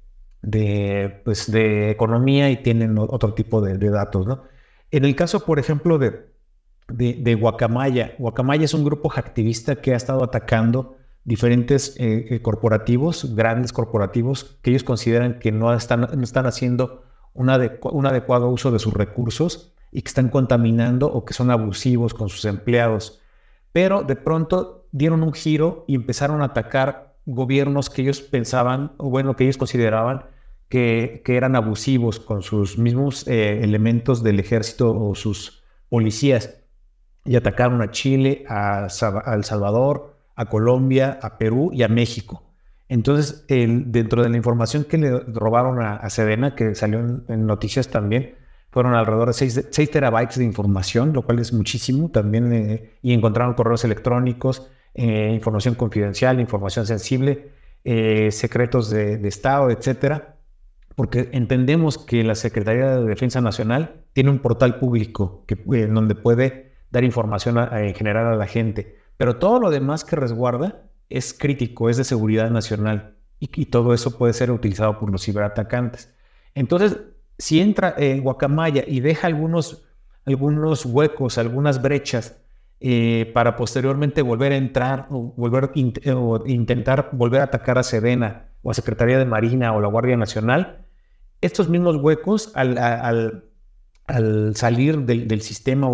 Economía y tienen otro tipo de datos, ¿no? En el caso, por ejemplo, de Guacamaya. Guacamaya es un grupo hacktivista que ha estado atacando diferentes corporativos, grandes corporativos, que ellos consideran que no están haciendo un adecuado uso de sus recursos y que están contaminando o que son abusivos con sus empleados. Pero de pronto dieron un giro y empezaron a atacar gobiernos que ellos pensaban, o bueno, que ellos consideraban que eran abusivos con sus mismos elementos del ejército o sus policías. Y atacaron a Chile, a El Salvador, a Colombia, a Perú y a México. Entonces, dentro de la información que le robaron a Sedena, que salió en noticias también, fueron alrededor de 6 terabytes de información, lo cual es muchísimo también, y encontraron correos electrónicos, información confidencial, información sensible, secretos de Estado, etcétera, porque entendemos que la Secretaría de Defensa Nacional tiene un portal público en donde puede dar información en general a la gente, pero todo lo demás que resguarda es crítico, es de seguridad nacional, y todo eso puede ser utilizado por los ciberatacantes. Entonces, si entra Guacamaya y deja algunos huecos, algunas brechas, para posteriormente volver a entrar o intentar volver a atacar a Sedena o a Secretaría de Marina o la Guardia Nacional, estos mismos huecos al salir del sistema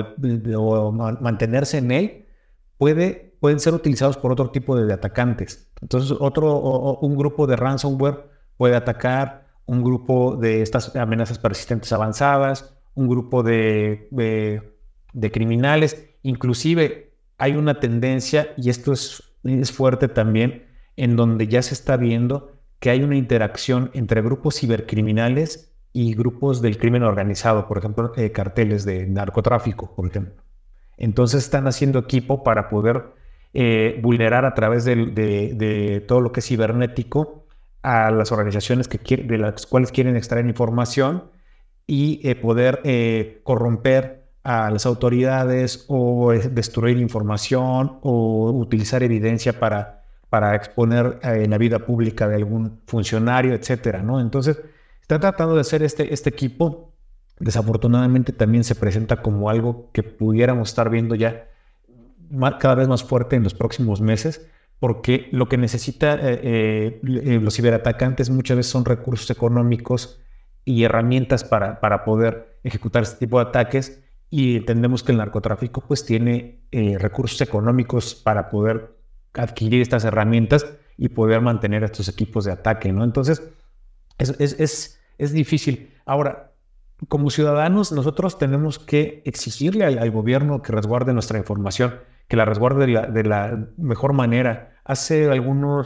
o mantenerse en él, pueden ser utilizados por otro tipo de atacantes. Entonces, un grupo de ransomware puede atacar, un grupo de estas amenazas persistentes avanzadas, un grupo de criminales. Inclusive hay una tendencia, y esto es fuerte también, en donde ya se está viendo que hay una interacción entre grupos cibercriminales y grupos del crimen organizado, por ejemplo, carteles de narcotráfico, por ejemplo. Entonces están haciendo equipo para poder vulnerar a través de todo lo que es cibernético a las organizaciones de las cuales quieren extraer información y poder corromper a las autoridades o destruir información o utilizar evidencia para exponer en la vida pública de algún funcionario, etcétera, ¿no? Entonces, están tratando de hacer este equipo. Desafortunadamente también se presenta como algo que pudiéramos estar viendo ya cada vez más fuerte en los próximos meses, porque lo que necesita los ciberatacantes muchas veces son recursos económicos y herramientas para poder ejecutar este tipo de ataques, y entendemos que el narcotráfico pues tiene recursos económicos para poder adquirir estas herramientas y poder mantener estos equipos de ataque, ¿no? Entonces es difícil. Ahora, como ciudadanos, nosotros tenemos que exigirle al gobierno que resguarde nuestra información, que la resguarde de la mejor manera. Hace algunas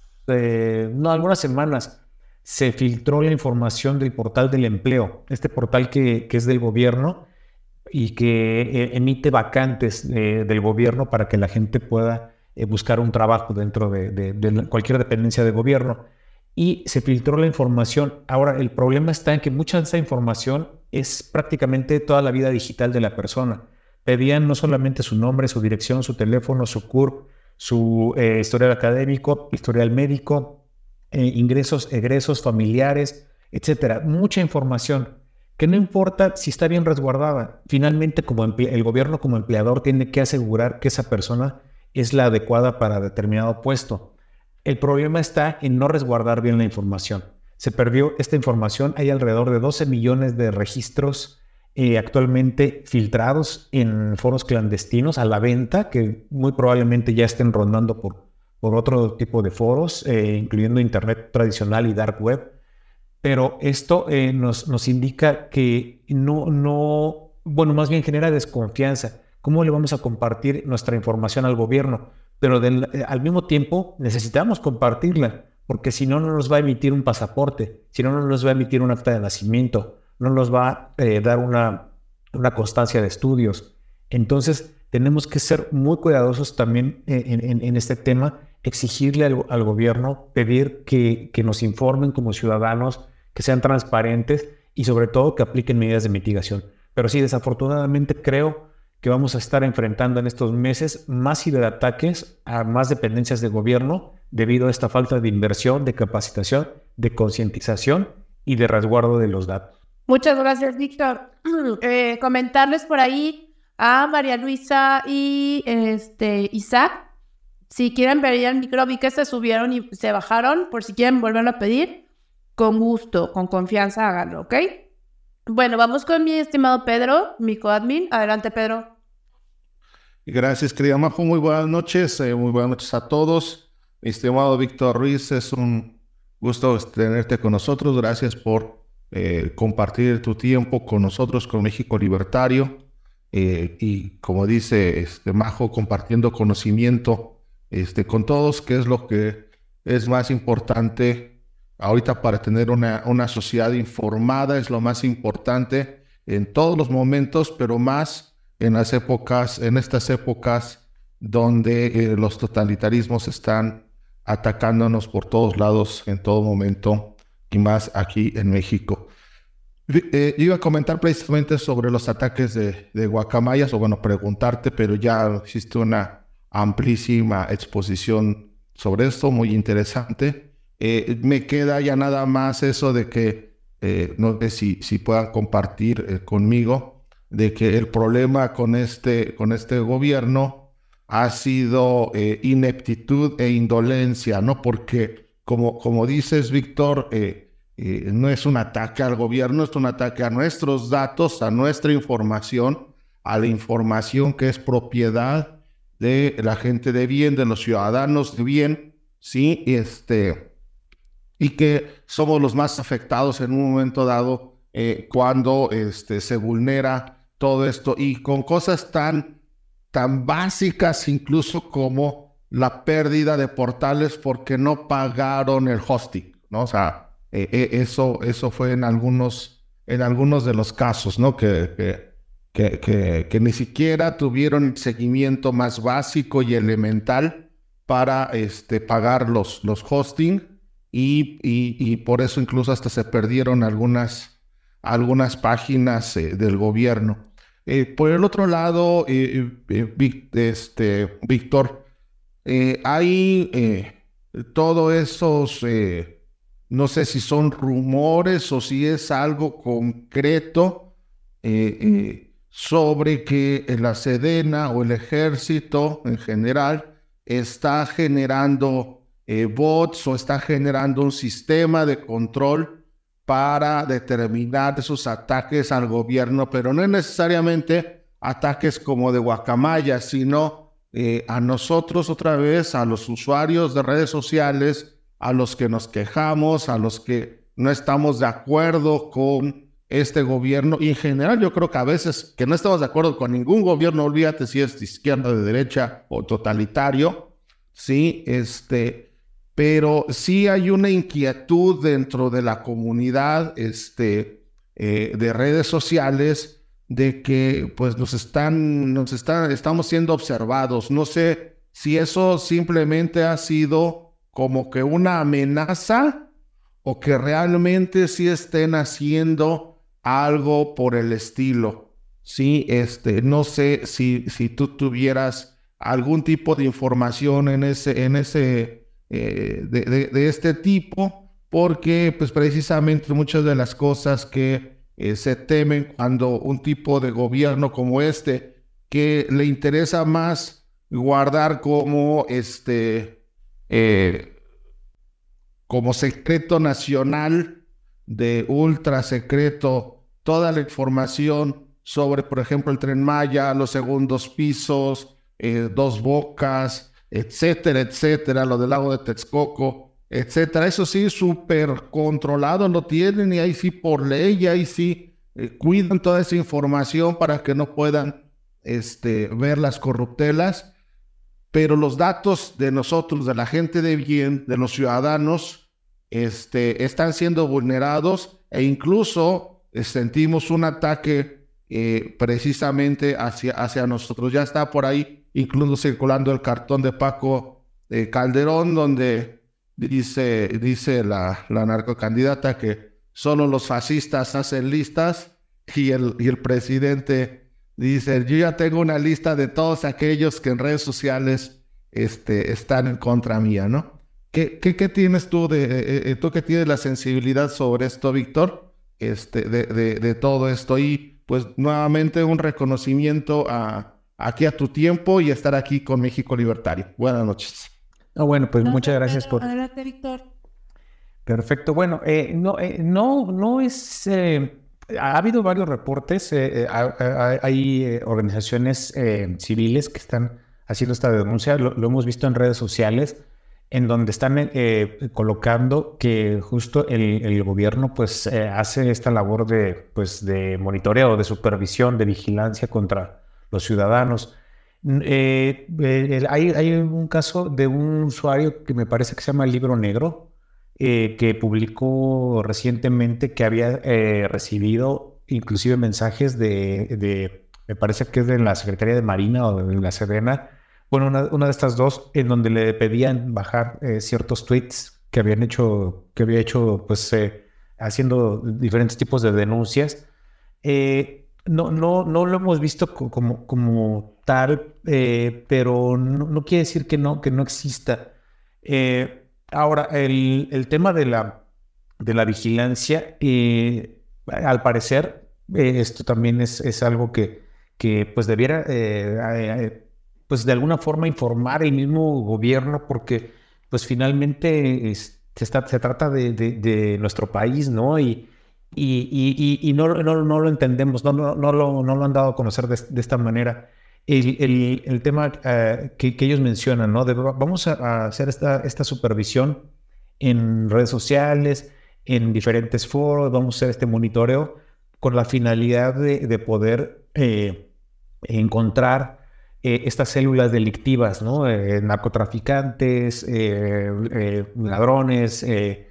semanas se filtró la información del portal del empleo, este portal que es del gobierno y que emite vacantes del gobierno para que la gente pueda buscar un trabajo dentro de cualquier dependencia de gobierno. Y se filtró la información. Ahora, el problema está en que mucha de esa información es prácticamente toda la vida digital de la persona. Pedían no solamente su nombre, su dirección, su teléfono, su CURP, su historial académico, historial médico, ingresos, egresos, familiares, etcétera. Mucha información que no importa si está bien resguardada. Finalmente, el gobierno como empleador tiene que asegurar que esa persona es la adecuada para determinado puesto. El problema está en no resguardar bien la información. Se perdió esta información. Hay alrededor de 12 millones de registros actualmente filtrados en foros clandestinos a la venta, que muy probablemente ya estén rondando por otro tipo de foros, incluyendo Internet tradicional y Dark Web. Pero esto nos indica que bueno, más bien genera desconfianza. ¿Cómo le vamos a compartir nuestra información al gobierno? Pero al mismo tiempo necesitamos compartirla, porque si no, no nos va a emitir un pasaporte, si no, no nos va a emitir un acta de nacimiento, no nos va a dar una constancia de estudios. Entonces, tenemos que ser muy cuidadosos también en este tema, exigirle al gobierno, pedir que nos informen como ciudadanos, que sean transparentes y sobre todo que apliquen medidas de mitigación. Pero sí, desafortunadamente creo que vamos a estar enfrentando en estos meses más ciberataques a más dependencias de gobierno debido a esta falta de inversión, de capacitación, de concientización y de resguardo de los datos. Muchas gracias, Víctor. Comentarles por ahí a María Luisa y Isaac, si quieren ver el micro, vi que se subieron y se bajaron, por si quieren volverlo a pedir, con gusto, con confianza, háganlo, ¿ok? Bueno, vamos con mi estimado Pedro, mi coadmin. Adelante, Pedro. Gracias, querida Majo. Muy buenas noches a todos. Mi estimado Víctor Ruiz, es un gusto tenerte con nosotros. Gracias por compartir tu tiempo con nosotros, con México Libertario. Y como dice Majo, compartiendo conocimiento con todos, que es lo que es más importante ahorita para tener una sociedad informada. Es lo más importante en todos los momentos, pero más en estas épocas donde los totalitarismos están atacándonos por todos lados, en todo momento, y más aquí en México. Yo iba a comentar precisamente sobre los ataques de guacamayas, o bueno, preguntarte, pero ya hiciste una amplísima exposición sobre esto, muy interesante. Me queda ya nada más eso de que, no sé si puedan compartir conmigo, de que el problema con este gobierno ha sido ineptitud e indolencia, ¿no? Porque, como dices, Víctor, no es un ataque al gobierno, es un ataque a nuestros datos, a nuestra información, a la información que es propiedad de la gente de bien, de los ciudadanos de bien, ¿sí? Y que somos los más afectados en un momento dado cuando se vulnera todo esto, y con cosas tan básicas incluso como la pérdida de portales porque no pagaron el hosting, ¿no? O sea, eso fue en algunos de los casos, ¿no? Que ni siquiera tuvieron el seguimiento más básico y elemental para pagar los hosting, y por eso incluso hasta se perdieron algunas páginas del gobierno. Por el otro lado, Víctor, hay todos esos, no sé si son rumores o si es algo concreto, sobre que la Sedena o el ejército en general está generando bots o está generando un sistema de control para determinar esos ataques al gobierno, pero no es necesariamente ataques como de guacamayas, sino a nosotros otra vez, a los usuarios de redes sociales, a los que nos quejamos, a los que no estamos de acuerdo con este gobierno, y en general yo creo que a veces que no estamos de acuerdo con ningún gobierno, olvídate si es de izquierda, de derecha o totalitario, sí, pero sí hay una inquietud dentro de la comunidad de redes sociales de que pues estamos siendo observados. No sé si eso simplemente ha sido como que una amenaza o que realmente sí estén haciendo algo por el estilo. Sí, no sé si tú tuvieras algún tipo de información en ese de este tipo, porque pues precisamente muchas de las cosas que se temen cuando un tipo de gobierno como que le interesa más guardar como como secreto nacional, de ultra secreto, toda la información sobre, por ejemplo, el Tren Maya, los segundos pisos, Dos Bocas, etcétera, etcétera, lo del lago de Texcoco, etcétera. Eso sí, súper controlado lo tienen, y ahí sí por ley, y ahí sí cuidan toda esa información para que no puedan ver las corruptelas. Pero los datos de nosotros, de la gente de bien, de los ciudadanos, están siendo vulnerados, e incluso sentimos un ataque precisamente hacia nosotros. Ya está por ahí incluso circulando el cartón de Paco Calderón, donde dice la narcocandidata que solo los fascistas hacen listas, y el presidente dice: yo ya tengo una lista de todos aquellos que en redes sociales están en contra mía, ¿no? ¿Qué tienes tú tú que tienes la sensibilidad sobre esto, Víctor, de todo esto? Y pues nuevamente un reconocimiento aquí a tu tiempo y estar aquí con México Libertario. Buenas noches. Bueno, pues muchas gracias por... Adelante, Víctor. Perfecto. Bueno, no es... ha habido varios reportes. Hay organizaciones civiles que están haciendo esta denuncia. Lo hemos visto en redes sociales, en donde están colocando que justo el gobierno pues hace esta labor de monitoreo, de supervisión, de vigilancia contra los ciudadanos. Hay un caso de un usuario que me parece que se llama Libro Negro, que publicó recientemente que había recibido inclusive mensajes me parece que es de la Secretaría de Marina o de la Sedena, bueno, una de estas dos, en donde le pedían bajar ciertos tweets que había hecho pues haciendo diferentes tipos de denuncias. No lo hemos visto como tal, pero no quiere decir que no exista. Ahora, el tema de la vigilancia, al parecer, esto también es algo que pues debiera, pues de alguna forma informar el mismo gobierno, porque pues finalmente se trata de nuestro país, ¿no? Y no lo entendemos, no lo han dado a conocer de esta manera. El tema que ellos mencionan, ¿no? Vamos a hacer esta supervisión en redes sociales, en diferentes foros, vamos a hacer este monitoreo con la finalidad de poder encontrar estas células delictivas, ¿no? Narcotraficantes, ladrones,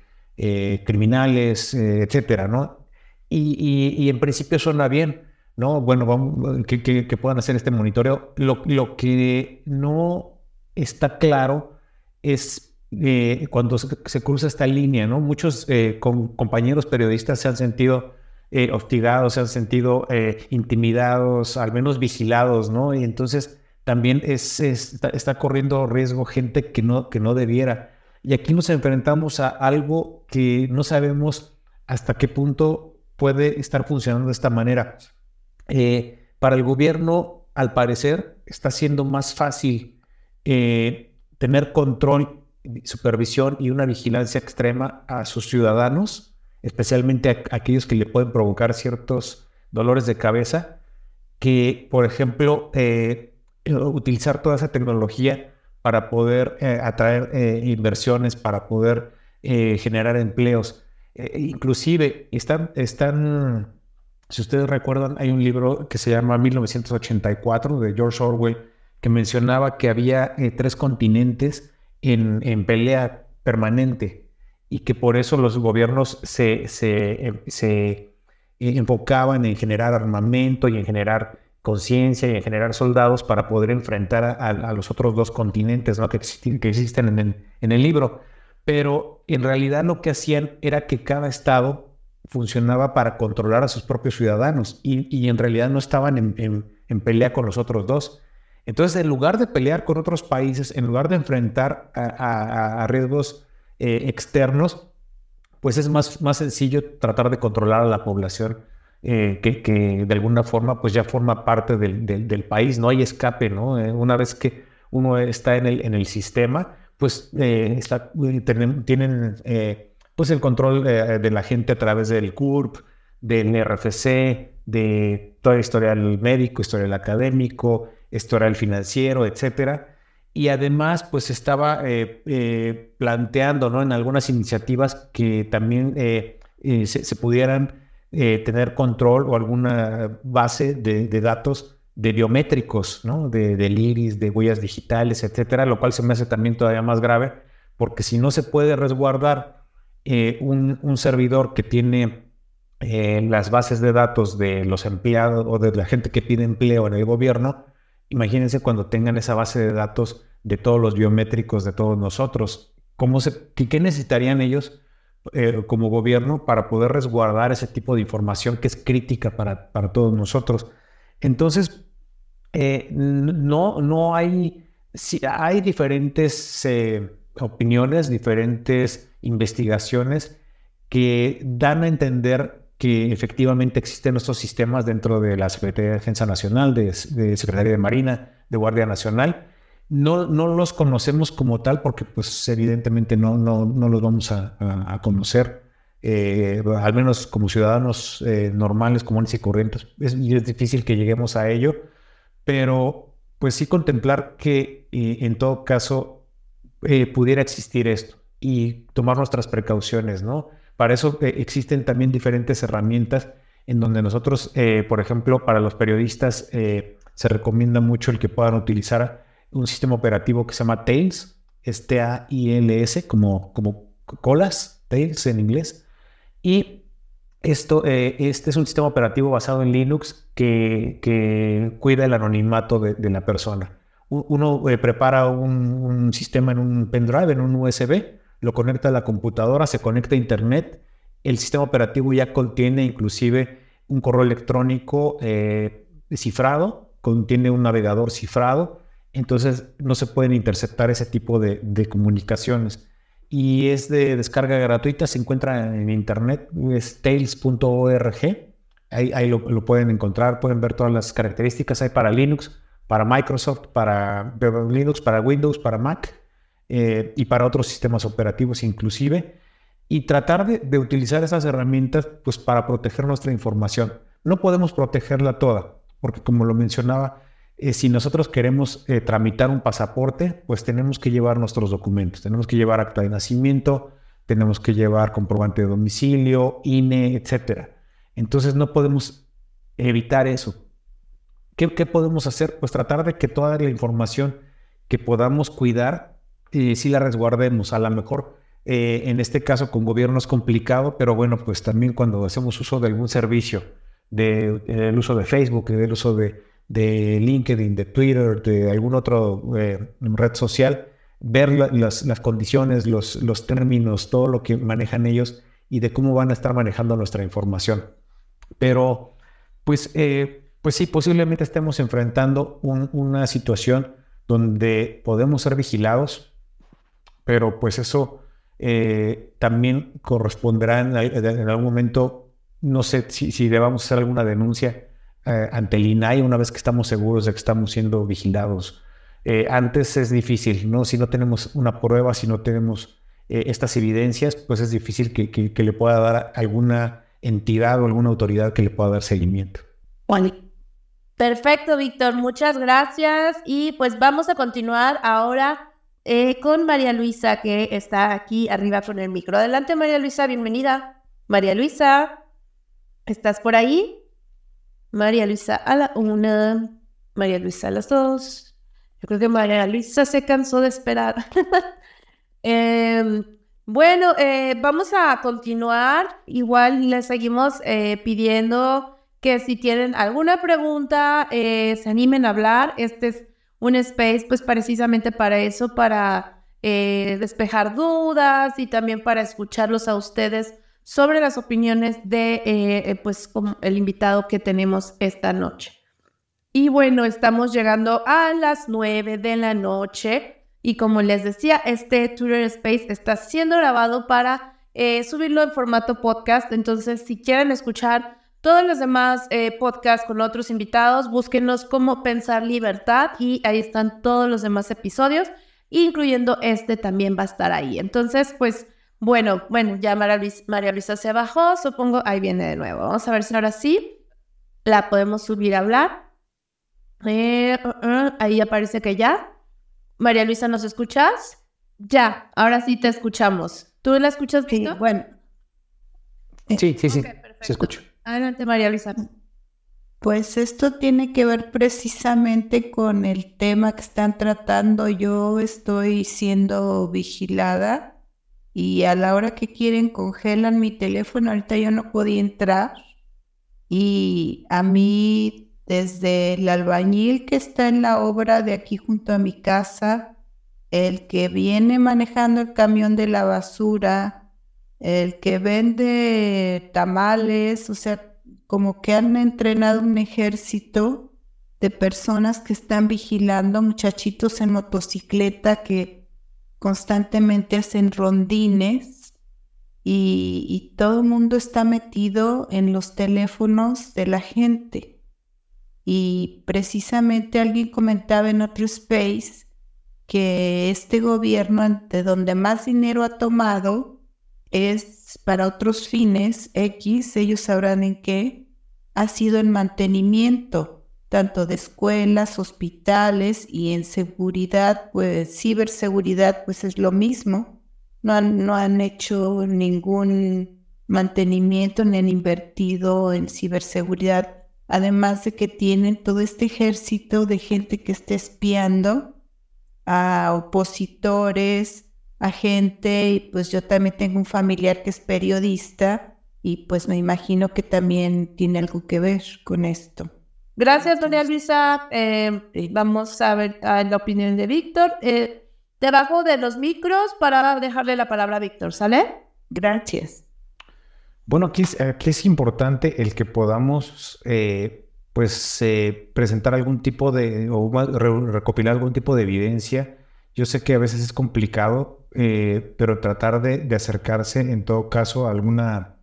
criminales, etcétera, ¿no? Y en principio suena bien, ¿no? Bueno, vamos, que puedan hacer este monitoreo. Lo que no está claro es cuando se cruza esta línea, ¿no? Muchos compañeros periodistas se han sentido hostigados, se han sentido intimidados, al menos vigilados, ¿no? Y entonces también está corriendo riesgo gente que no debiera. Y aquí nos enfrentamos a algo que no sabemos hasta qué punto puede estar funcionando de esta manera. Para el gobierno, al parecer, está siendo más fácil tener control, supervisión y una vigilancia extrema a sus ciudadanos, especialmente a aquellos que le pueden provocar ciertos dolores de cabeza, que, por ejemplo, utilizar toda esa tecnología para poder atraer inversiones, para poder generar empleos. Inclusive están, si ustedes recuerdan, hay un libro que se llama 1984 de George Orwell, que mencionaba que había 3 continentes en pelea permanente, y que por eso los gobiernos se enfocaban en generar armamento y en generar conciencia y en generar soldados para poder enfrentar a los otros 2 continentes, ¿no? que existen en el libro. Pero en realidad lo que hacían era que cada estado funcionaba para controlar a sus propios ciudadanos, y en realidad no estaban en pelea con los otros 2. Entonces, en lugar de pelear con otros países, en lugar de enfrentar a riesgos externos, pues es más sencillo tratar de controlar a la población que de alguna forma pues ya forma parte del país. No hay escape, ¿no? Una vez que uno está en el sistema, pues tienen pues el control de la gente a través del CURP, del RFC, de todo el historial médico, historial académico, historial financiero, etcétera. Y además, pues estaba planteando, ¿no?, en algunas iniciativas que también se pudieran tener control o alguna base de datos de biométricos, ¿no?, del iris, de huellas digitales, etcétera, lo cual se me hace también todavía más grave, porque si no se puede resguardar un servidor que tiene las bases de datos de los empleados o de la gente que pide empleo en el gobierno, imagínense cuando tengan esa base de datos de todos los biométricos de todos nosotros. ¿Qué necesitarían ellos como gobierno para poder resguardar ese tipo de información que es crítica para todos nosotros? Entonces, no hay... Sí, hay diferentes opiniones, diferentes investigaciones que dan a entender que efectivamente existen estos sistemas dentro de la Secretaría de Defensa Nacional, de Secretaría de Marina, de Guardia Nacional. No los conocemos como tal porque pues evidentemente no los vamos a conocer, al menos como ciudadanos normales, comunes y corrientes. Es difícil que lleguemos a ello, pero pues sí contemplar que en todo caso pudiera existir esto y tomar nuestras precauciones, ¿no? Para eso existen también diferentes herramientas en donde nosotros, por ejemplo, para los periodistas se recomienda mucho el que puedan utilizar un sistema operativo que se llama Tails, Tails, como colas, Tails en inglés. Y este es un sistema operativo basado en Linux que cuida el anonimato de la persona. Uno prepara un sistema en un pendrive, en un USB, lo conecta a la computadora, se conecta a internet. El sistema operativo ya contiene inclusive un correo electrónico cifrado, contiene un navegador cifrado, entonces no se pueden interceptar ese tipo de comunicaciones. Y es de descarga gratuita, se encuentra en internet, es tails.org, ahí lo pueden encontrar, pueden ver todas las características, hay para Linux, para Microsoft, para Linux, para Windows, para Mac y para otros sistemas operativos inclusive, y tratar de utilizar esas herramientas pues para proteger nuestra información. No podemos protegerla toda, porque como lo mencionaba, si nosotros queremos tramitar un pasaporte, pues tenemos que llevar nuestros documentos, tenemos que llevar acta de nacimiento, tenemos que llevar comprobante de domicilio, INE, etc. Entonces no podemos evitar eso. ¿Qué podemos hacer? Pues tratar de que toda la información que podamos cuidar, sí la resguardemos. A lo mejor en este caso con gobierno es complicado, pero bueno, pues también cuando hacemos uso de algún servicio, del uso de Facebook, del uso de LinkedIn, de Twitter, de algún otro red social, ver las condiciones, los términos, todo lo que manejan ellos y de cómo van a estar manejando nuestra información. Pero pues sí, posiblemente estemos enfrentando una situación donde podemos ser vigilados, pero pues eso también corresponderá en algún momento, no sé si debamos hacer alguna denuncia ante el INAI una vez que estamos seguros de que estamos siendo vigilados. Antes es difícil, ¿no? Si no tenemos una prueba, si no tenemos estas evidencias, pues es difícil que le pueda dar alguna entidad o alguna autoridad que le pueda dar seguimiento. Perfecto, Víctor, muchas gracias. Y pues vamos a continuar ahora con María Luisa, que está aquí arriba con el micro. Adelante, María Luisa, bienvenida. María Luisa, ¿estás por ahí? María Luisa a la 1, María Luisa a las 2. Yo creo que María Luisa se cansó de esperar. Bueno, vamos a continuar. Igual les seguimos pidiendo que si tienen alguna pregunta, se animen a hablar. Este es un space pues precisamente para eso, para despejar dudas y también para escucharlos a ustedes sobre las opiniones de pues como el invitado que tenemos esta noche. Y bueno, estamos llegando a las 9 de la noche y como les decía, este Twitter Space está siendo grabado para subirlo en formato podcast. Entonces, si quieren escuchar todos los demás podcasts con otros invitados, búsquenos como Pensar Libertad y ahí están todos los demás episodios. incluyendo este también va a estar ahí. Entonces, pues, bueno, ya María Luisa se bajó, supongo, ahí viene de nuevo. Vamos a ver si ahora sí la podemos subir a hablar. Ahí aparece que ya. María Luisa, ¿nos escuchas? Ya, ahora sí te escuchamos. ¿Tú la escuchas, Víctor? Sí, bueno. Sí, Okay, se escucha. Adelante, María Luisa. Pues esto tiene que ver precisamente con el tema que están tratando. Yo estoy siendo vigilada y a la hora que quieren congelan mi teléfono. Ahorita yo no podía entrar y a mí desde el albañil que está en la obra de aquí junto a mi casa, el que viene manejando el camión de la basura, el que vende tamales, o sea, como que han entrenado un ejército de personas que están vigilando, muchachitos en motocicleta que constantemente hacen rondines y todo el mundo está metido en los teléfonos de la gente. Y precisamente alguien comentaba en otro space que este gobierno, de donde más dinero ha tomado, es para otros fines X, ellos sabrán en qué, ha sido en mantenimiento, tanto de escuelas, hospitales y en seguridad, pues ciberseguridad, pues es lo mismo. No han hecho ningún mantenimiento ni han invertido en ciberseguridad, además de que tienen todo este ejército de gente que está espiando a opositores, a gente, y pues yo también tengo un familiar que es periodista y pues me imagino que también tiene algo que ver con esto. Gracias, María Luisa. Vamos a ver la opinión de Víctor. Debajo de los micros para dejarle la palabra a Víctor, ¿sale? Gracias. Bueno, aquí es importante el que podamos presentar algún tipo de, o recopilar algún tipo de evidencia. Yo sé que a veces es complicado, pero tratar de acercarse en todo caso a alguna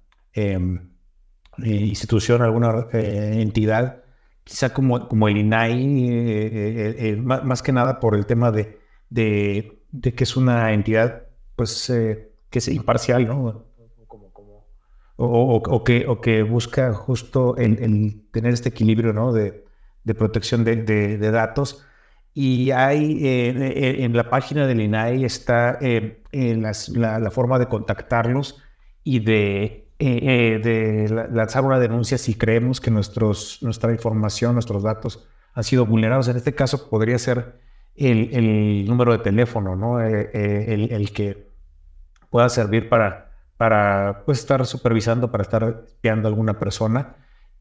institución, alguna entidad, quizá como el INAI, más que nada por el tema de que es una entidad pues que es imparcial, ¿no? O que busca justo el tener este equilibrio, ¿no? de protección de datos. Y hay en la página del INAI está la forma de contactarlos y de lanzar una denuncia si creemos que nuestra información, nuestros datos han sido vulnerados. En este caso podría ser el número de teléfono, ¿no? El que pueda servir para pues, estar supervisando, para estar espiando a alguna persona.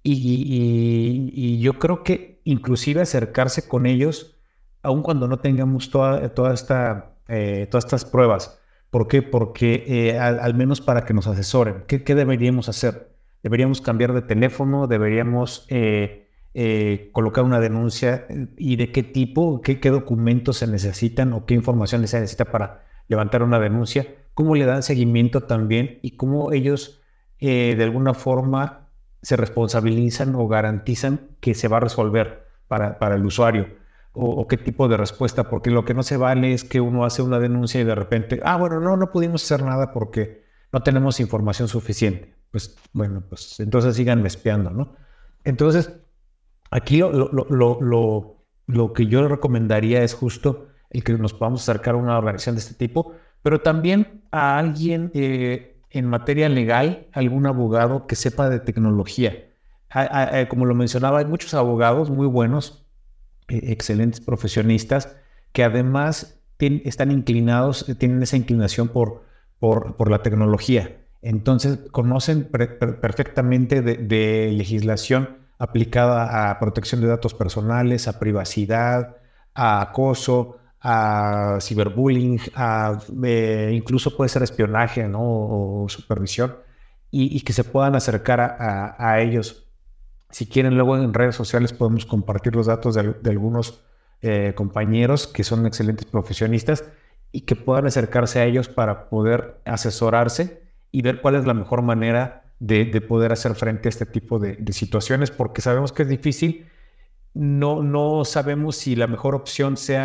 Y yo creo que inclusive acercarse con ellos, aun cuando no tengamos todas estas pruebas. ¿Por qué? Porque al menos para que nos asesoren. ¿Qué deberíamos hacer? ¿Deberíamos cambiar de teléfono? ¿Deberíamos colocar una denuncia? ¿Y de qué tipo? ¿Qué documentos se necesitan? ¿O qué información se necesita para levantar una denuncia? ¿Cómo le dan seguimiento también? ¿Y cómo ellos de alguna forma se responsabilizan o garantizan que se va a resolver para el usuario? O qué tipo de respuesta, porque lo que no se vale es que uno hace una denuncia y de repente, no pudimos hacer nada porque no tenemos información suficiente. Pues entonces sigan espiando, ¿no? Entonces, aquí lo que yo recomendaría es justo el que nos podamos acercar a una organización de este tipo, pero también a alguien en materia legal, algún abogado que sepa de tecnología. Como lo mencionaba, hay muchos abogados muy buenos, excelentes profesionistas que además están inclinados, tienen esa inclinación por la tecnología. Entonces conocen perfectamente de legislación aplicada a protección de datos personales, a privacidad, a acoso, a ciberbullying, incluso puede ser espionaje, ¿no? o supervisión, y que se puedan acercar a ellos. Si quieren, luego en redes sociales podemos compartir los datos de algunos compañeros que son excelentes profesionistas y que puedan acercarse a ellos para poder asesorarse y ver cuál es la mejor manera de poder hacer frente a este tipo de situaciones, porque sabemos que es difícil. No sabemos si la mejor opción sea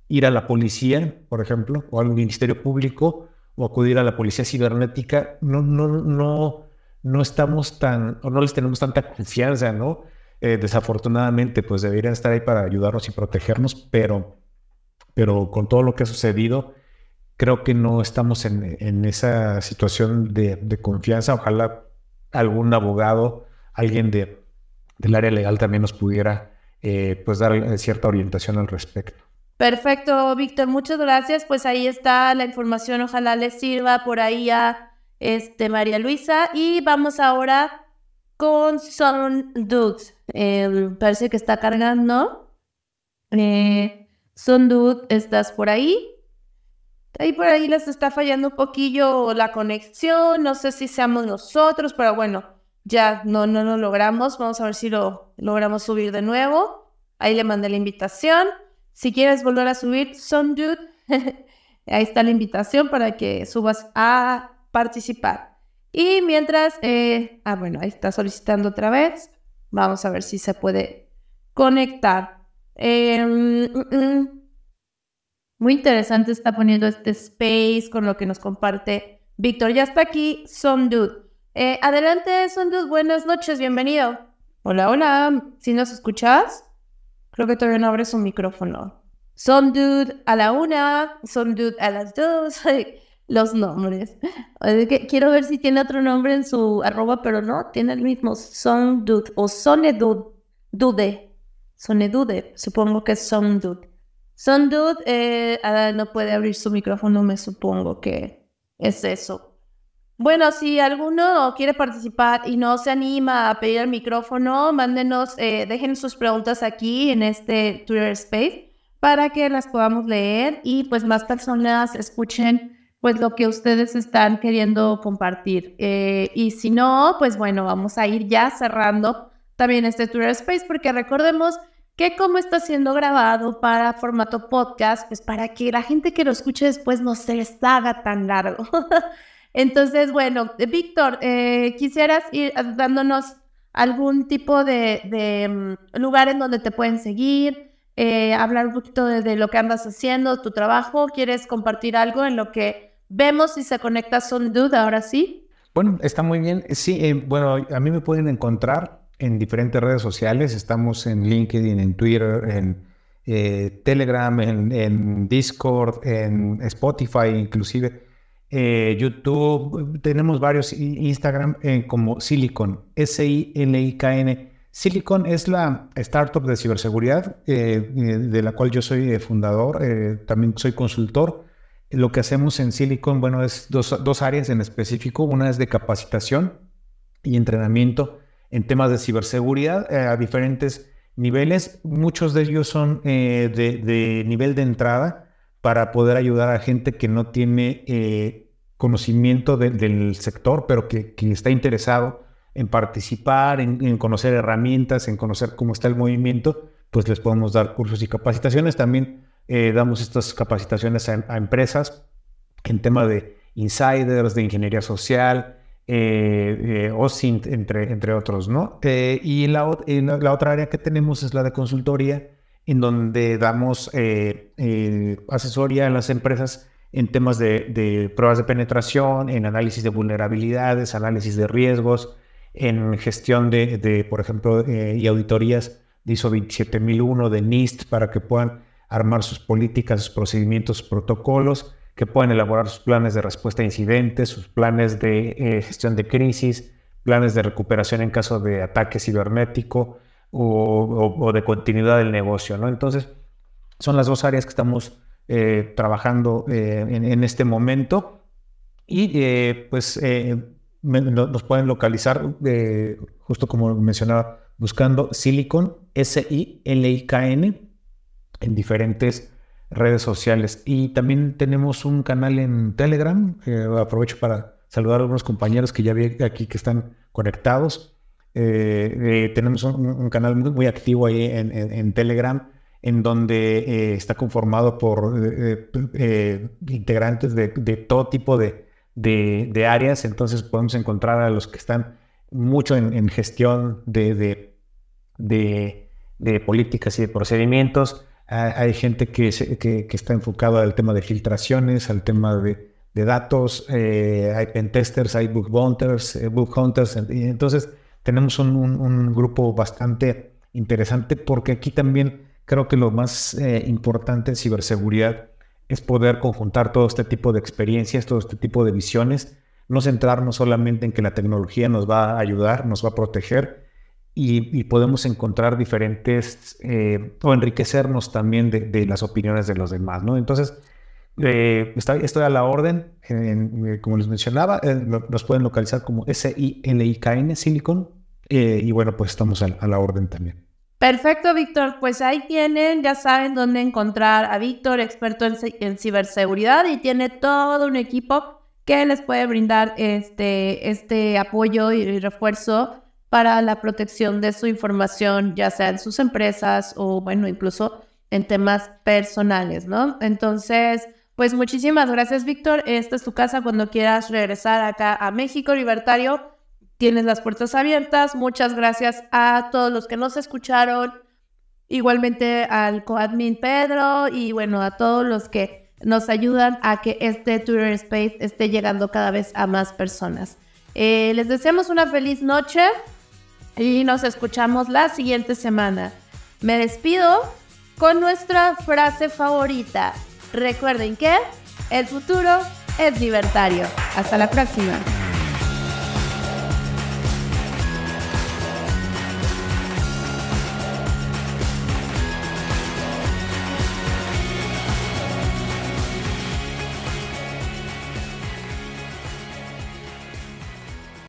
ir a la policía, por ejemplo, o al Ministerio Público, o acudir a la policía cibernética, no estamos tan, o no les tenemos tanta confianza, ¿no? Desafortunadamente, pues deberían estar ahí para ayudarnos y protegernos, pero con todo lo que ha sucedido, creo que no estamos en esa situación de confianza. Ojalá algún abogado, alguien del área legal también nos pudiera pues dar cierta orientación al respecto. Perfecto, Víctor, muchas gracias. Pues ahí está la información, ojalá les sirva por ahí a María Luisa. Y vamos ahora con Son Dude. Parece que está cargando. Son Dude, ¿estás por ahí? Ahí por ahí les está fallando un poquillo la conexión. No sé si seamos nosotros, pero bueno, ya no lo logramos. Vamos a ver si lo logramos subir de nuevo. Ahí le mandé la invitación. Si quieres volver a subir, Son Dude, ahí está la invitación para que subas a participar. Y mientras, bueno, ahí está solicitando otra vez. Vamos a ver si se puede conectar. Muy interesante está poniendo este space con lo que nos comparte Víctor. Ya está aquí Son Dude. Adelante, Son Dude, buenas noches, bienvenido. Hola, hola, ¿sí nos escuchas? Creo que todavía no abre su micrófono. Son Dude a la 1, Son Dude a las 2. Los nombres. Quiero ver si tiene otro nombre en su @, pero no, tiene el mismo. Son Dude o Sonedude. Sonedude, supongo que es Son Dude. Son Dude no puede abrir su micrófono, me supongo que es eso. Bueno, si alguno quiere participar y no se anima a pedir el micrófono, mándenos, dejen sus preguntas aquí en este Twitter Space para que las podamos leer y pues más personas escuchen pues lo que ustedes están queriendo compartir. Y si no, pues bueno, vamos a ir ya cerrando también este Twitter Space porque recordemos que como está siendo grabado para formato podcast, pues para que la gente que lo escuche después no se les haga tan largo. Entonces, bueno, Víctor, quisieras ir dándonos algún tipo de lugar en donde te pueden seguir, hablar un poquito de lo que andas haciendo, tu trabajo. ¿Quieres compartir algo en lo que vemos si se conecta Son Dude ahora sí? Bueno, está muy bien. Sí, bueno, a mí me pueden encontrar en diferentes redes sociales. Estamos en LinkedIn, en Twitter, en Telegram, en Discord, en Spotify inclusive. YouTube, tenemos varios, Instagram como Silicon, SILIKN. Silicon es la startup de ciberseguridad de la cual yo soy fundador, también soy consultor. Lo que hacemos en Silicon, bueno, es dos áreas en específico. Una es de capacitación y entrenamiento en temas de ciberseguridad a diferentes niveles. Muchos de ellos son de nivel de entrada, para poder ayudar a gente que no tiene conocimiento del sector, pero que está interesado en participar, en conocer herramientas, en conocer cómo está el movimiento, pues les podemos dar cursos y capacitaciones. También damos estas capacitaciones a empresas en tema de insiders, de ingeniería social, OSINT, entre otros, ¿no? Y la otra área que tenemos es la de consultoría, en donde damos asesoría a las empresas en temas de pruebas de penetración, en análisis de vulnerabilidades, análisis de riesgos, en gestión por ejemplo, y auditorías de ISO 27001, de NIST, para que puedan armar sus políticas, sus procedimientos, sus protocolos, que puedan elaborar sus planes de respuesta a incidentes, sus planes de gestión de crisis, planes de recuperación en caso de ataque cibernético, o de continuidad del negocio, ¿no? Entonces, son las dos áreas que estamos trabajando en este momento y pues nos pueden localizar, justo como mencionaba, buscando Silicon, SILIKN, en diferentes redes sociales. Y también tenemos un canal en Telegram. Aprovecho para saludar a algunos compañeros que ya vi aquí que están conectados. Tenemos un canal muy activo ahí en Telegram, en donde está conformado por integrantes de todo tipo de áreas. Entonces podemos encontrar a los que están mucho en gestión de políticas y de procedimientos, hay gente que está enfocada al tema de filtraciones, al tema de datos, hay pentesters, hay bug hunters, y entonces tenemos un grupo bastante interesante, porque aquí también creo que lo más importante en ciberseguridad es poder conjuntar todo este tipo de experiencias, todo este tipo de visiones, no centrarnos solamente en que la tecnología nos va a ayudar, nos va a proteger, y podemos encontrar diferentes o enriquecernos también de las opiniones de los demás, ¿no? Entonces, estoy a la orden, como les mencionaba, nos pueden localizar como SILIKN, Silicon, y bueno, pues estamos a la orden también. Perfecto, Víctor. Pues ahí tienen, ya saben dónde encontrar a Víctor, experto en ciberseguridad, y tiene todo un equipo que les puede brindar este apoyo y refuerzo para la protección de su información, ya sea en sus empresas o, bueno, incluso en temas personales, ¿no? Entonces, pues muchísimas gracias, Víctor. Esta es tu casa cuando quieras regresar acá a México Libertario. Tienes las puertas abiertas. Muchas gracias a todos los que nos escucharon. Igualmente al coadmin Pedro y bueno, a todos los que nos ayudan a que este Twitter Space esté llegando cada vez a más personas. Les deseamos una feliz noche y nos escuchamos la siguiente semana. Me despido con nuestra frase favorita. Recuerden que el futuro es libertario. Hasta la próxima.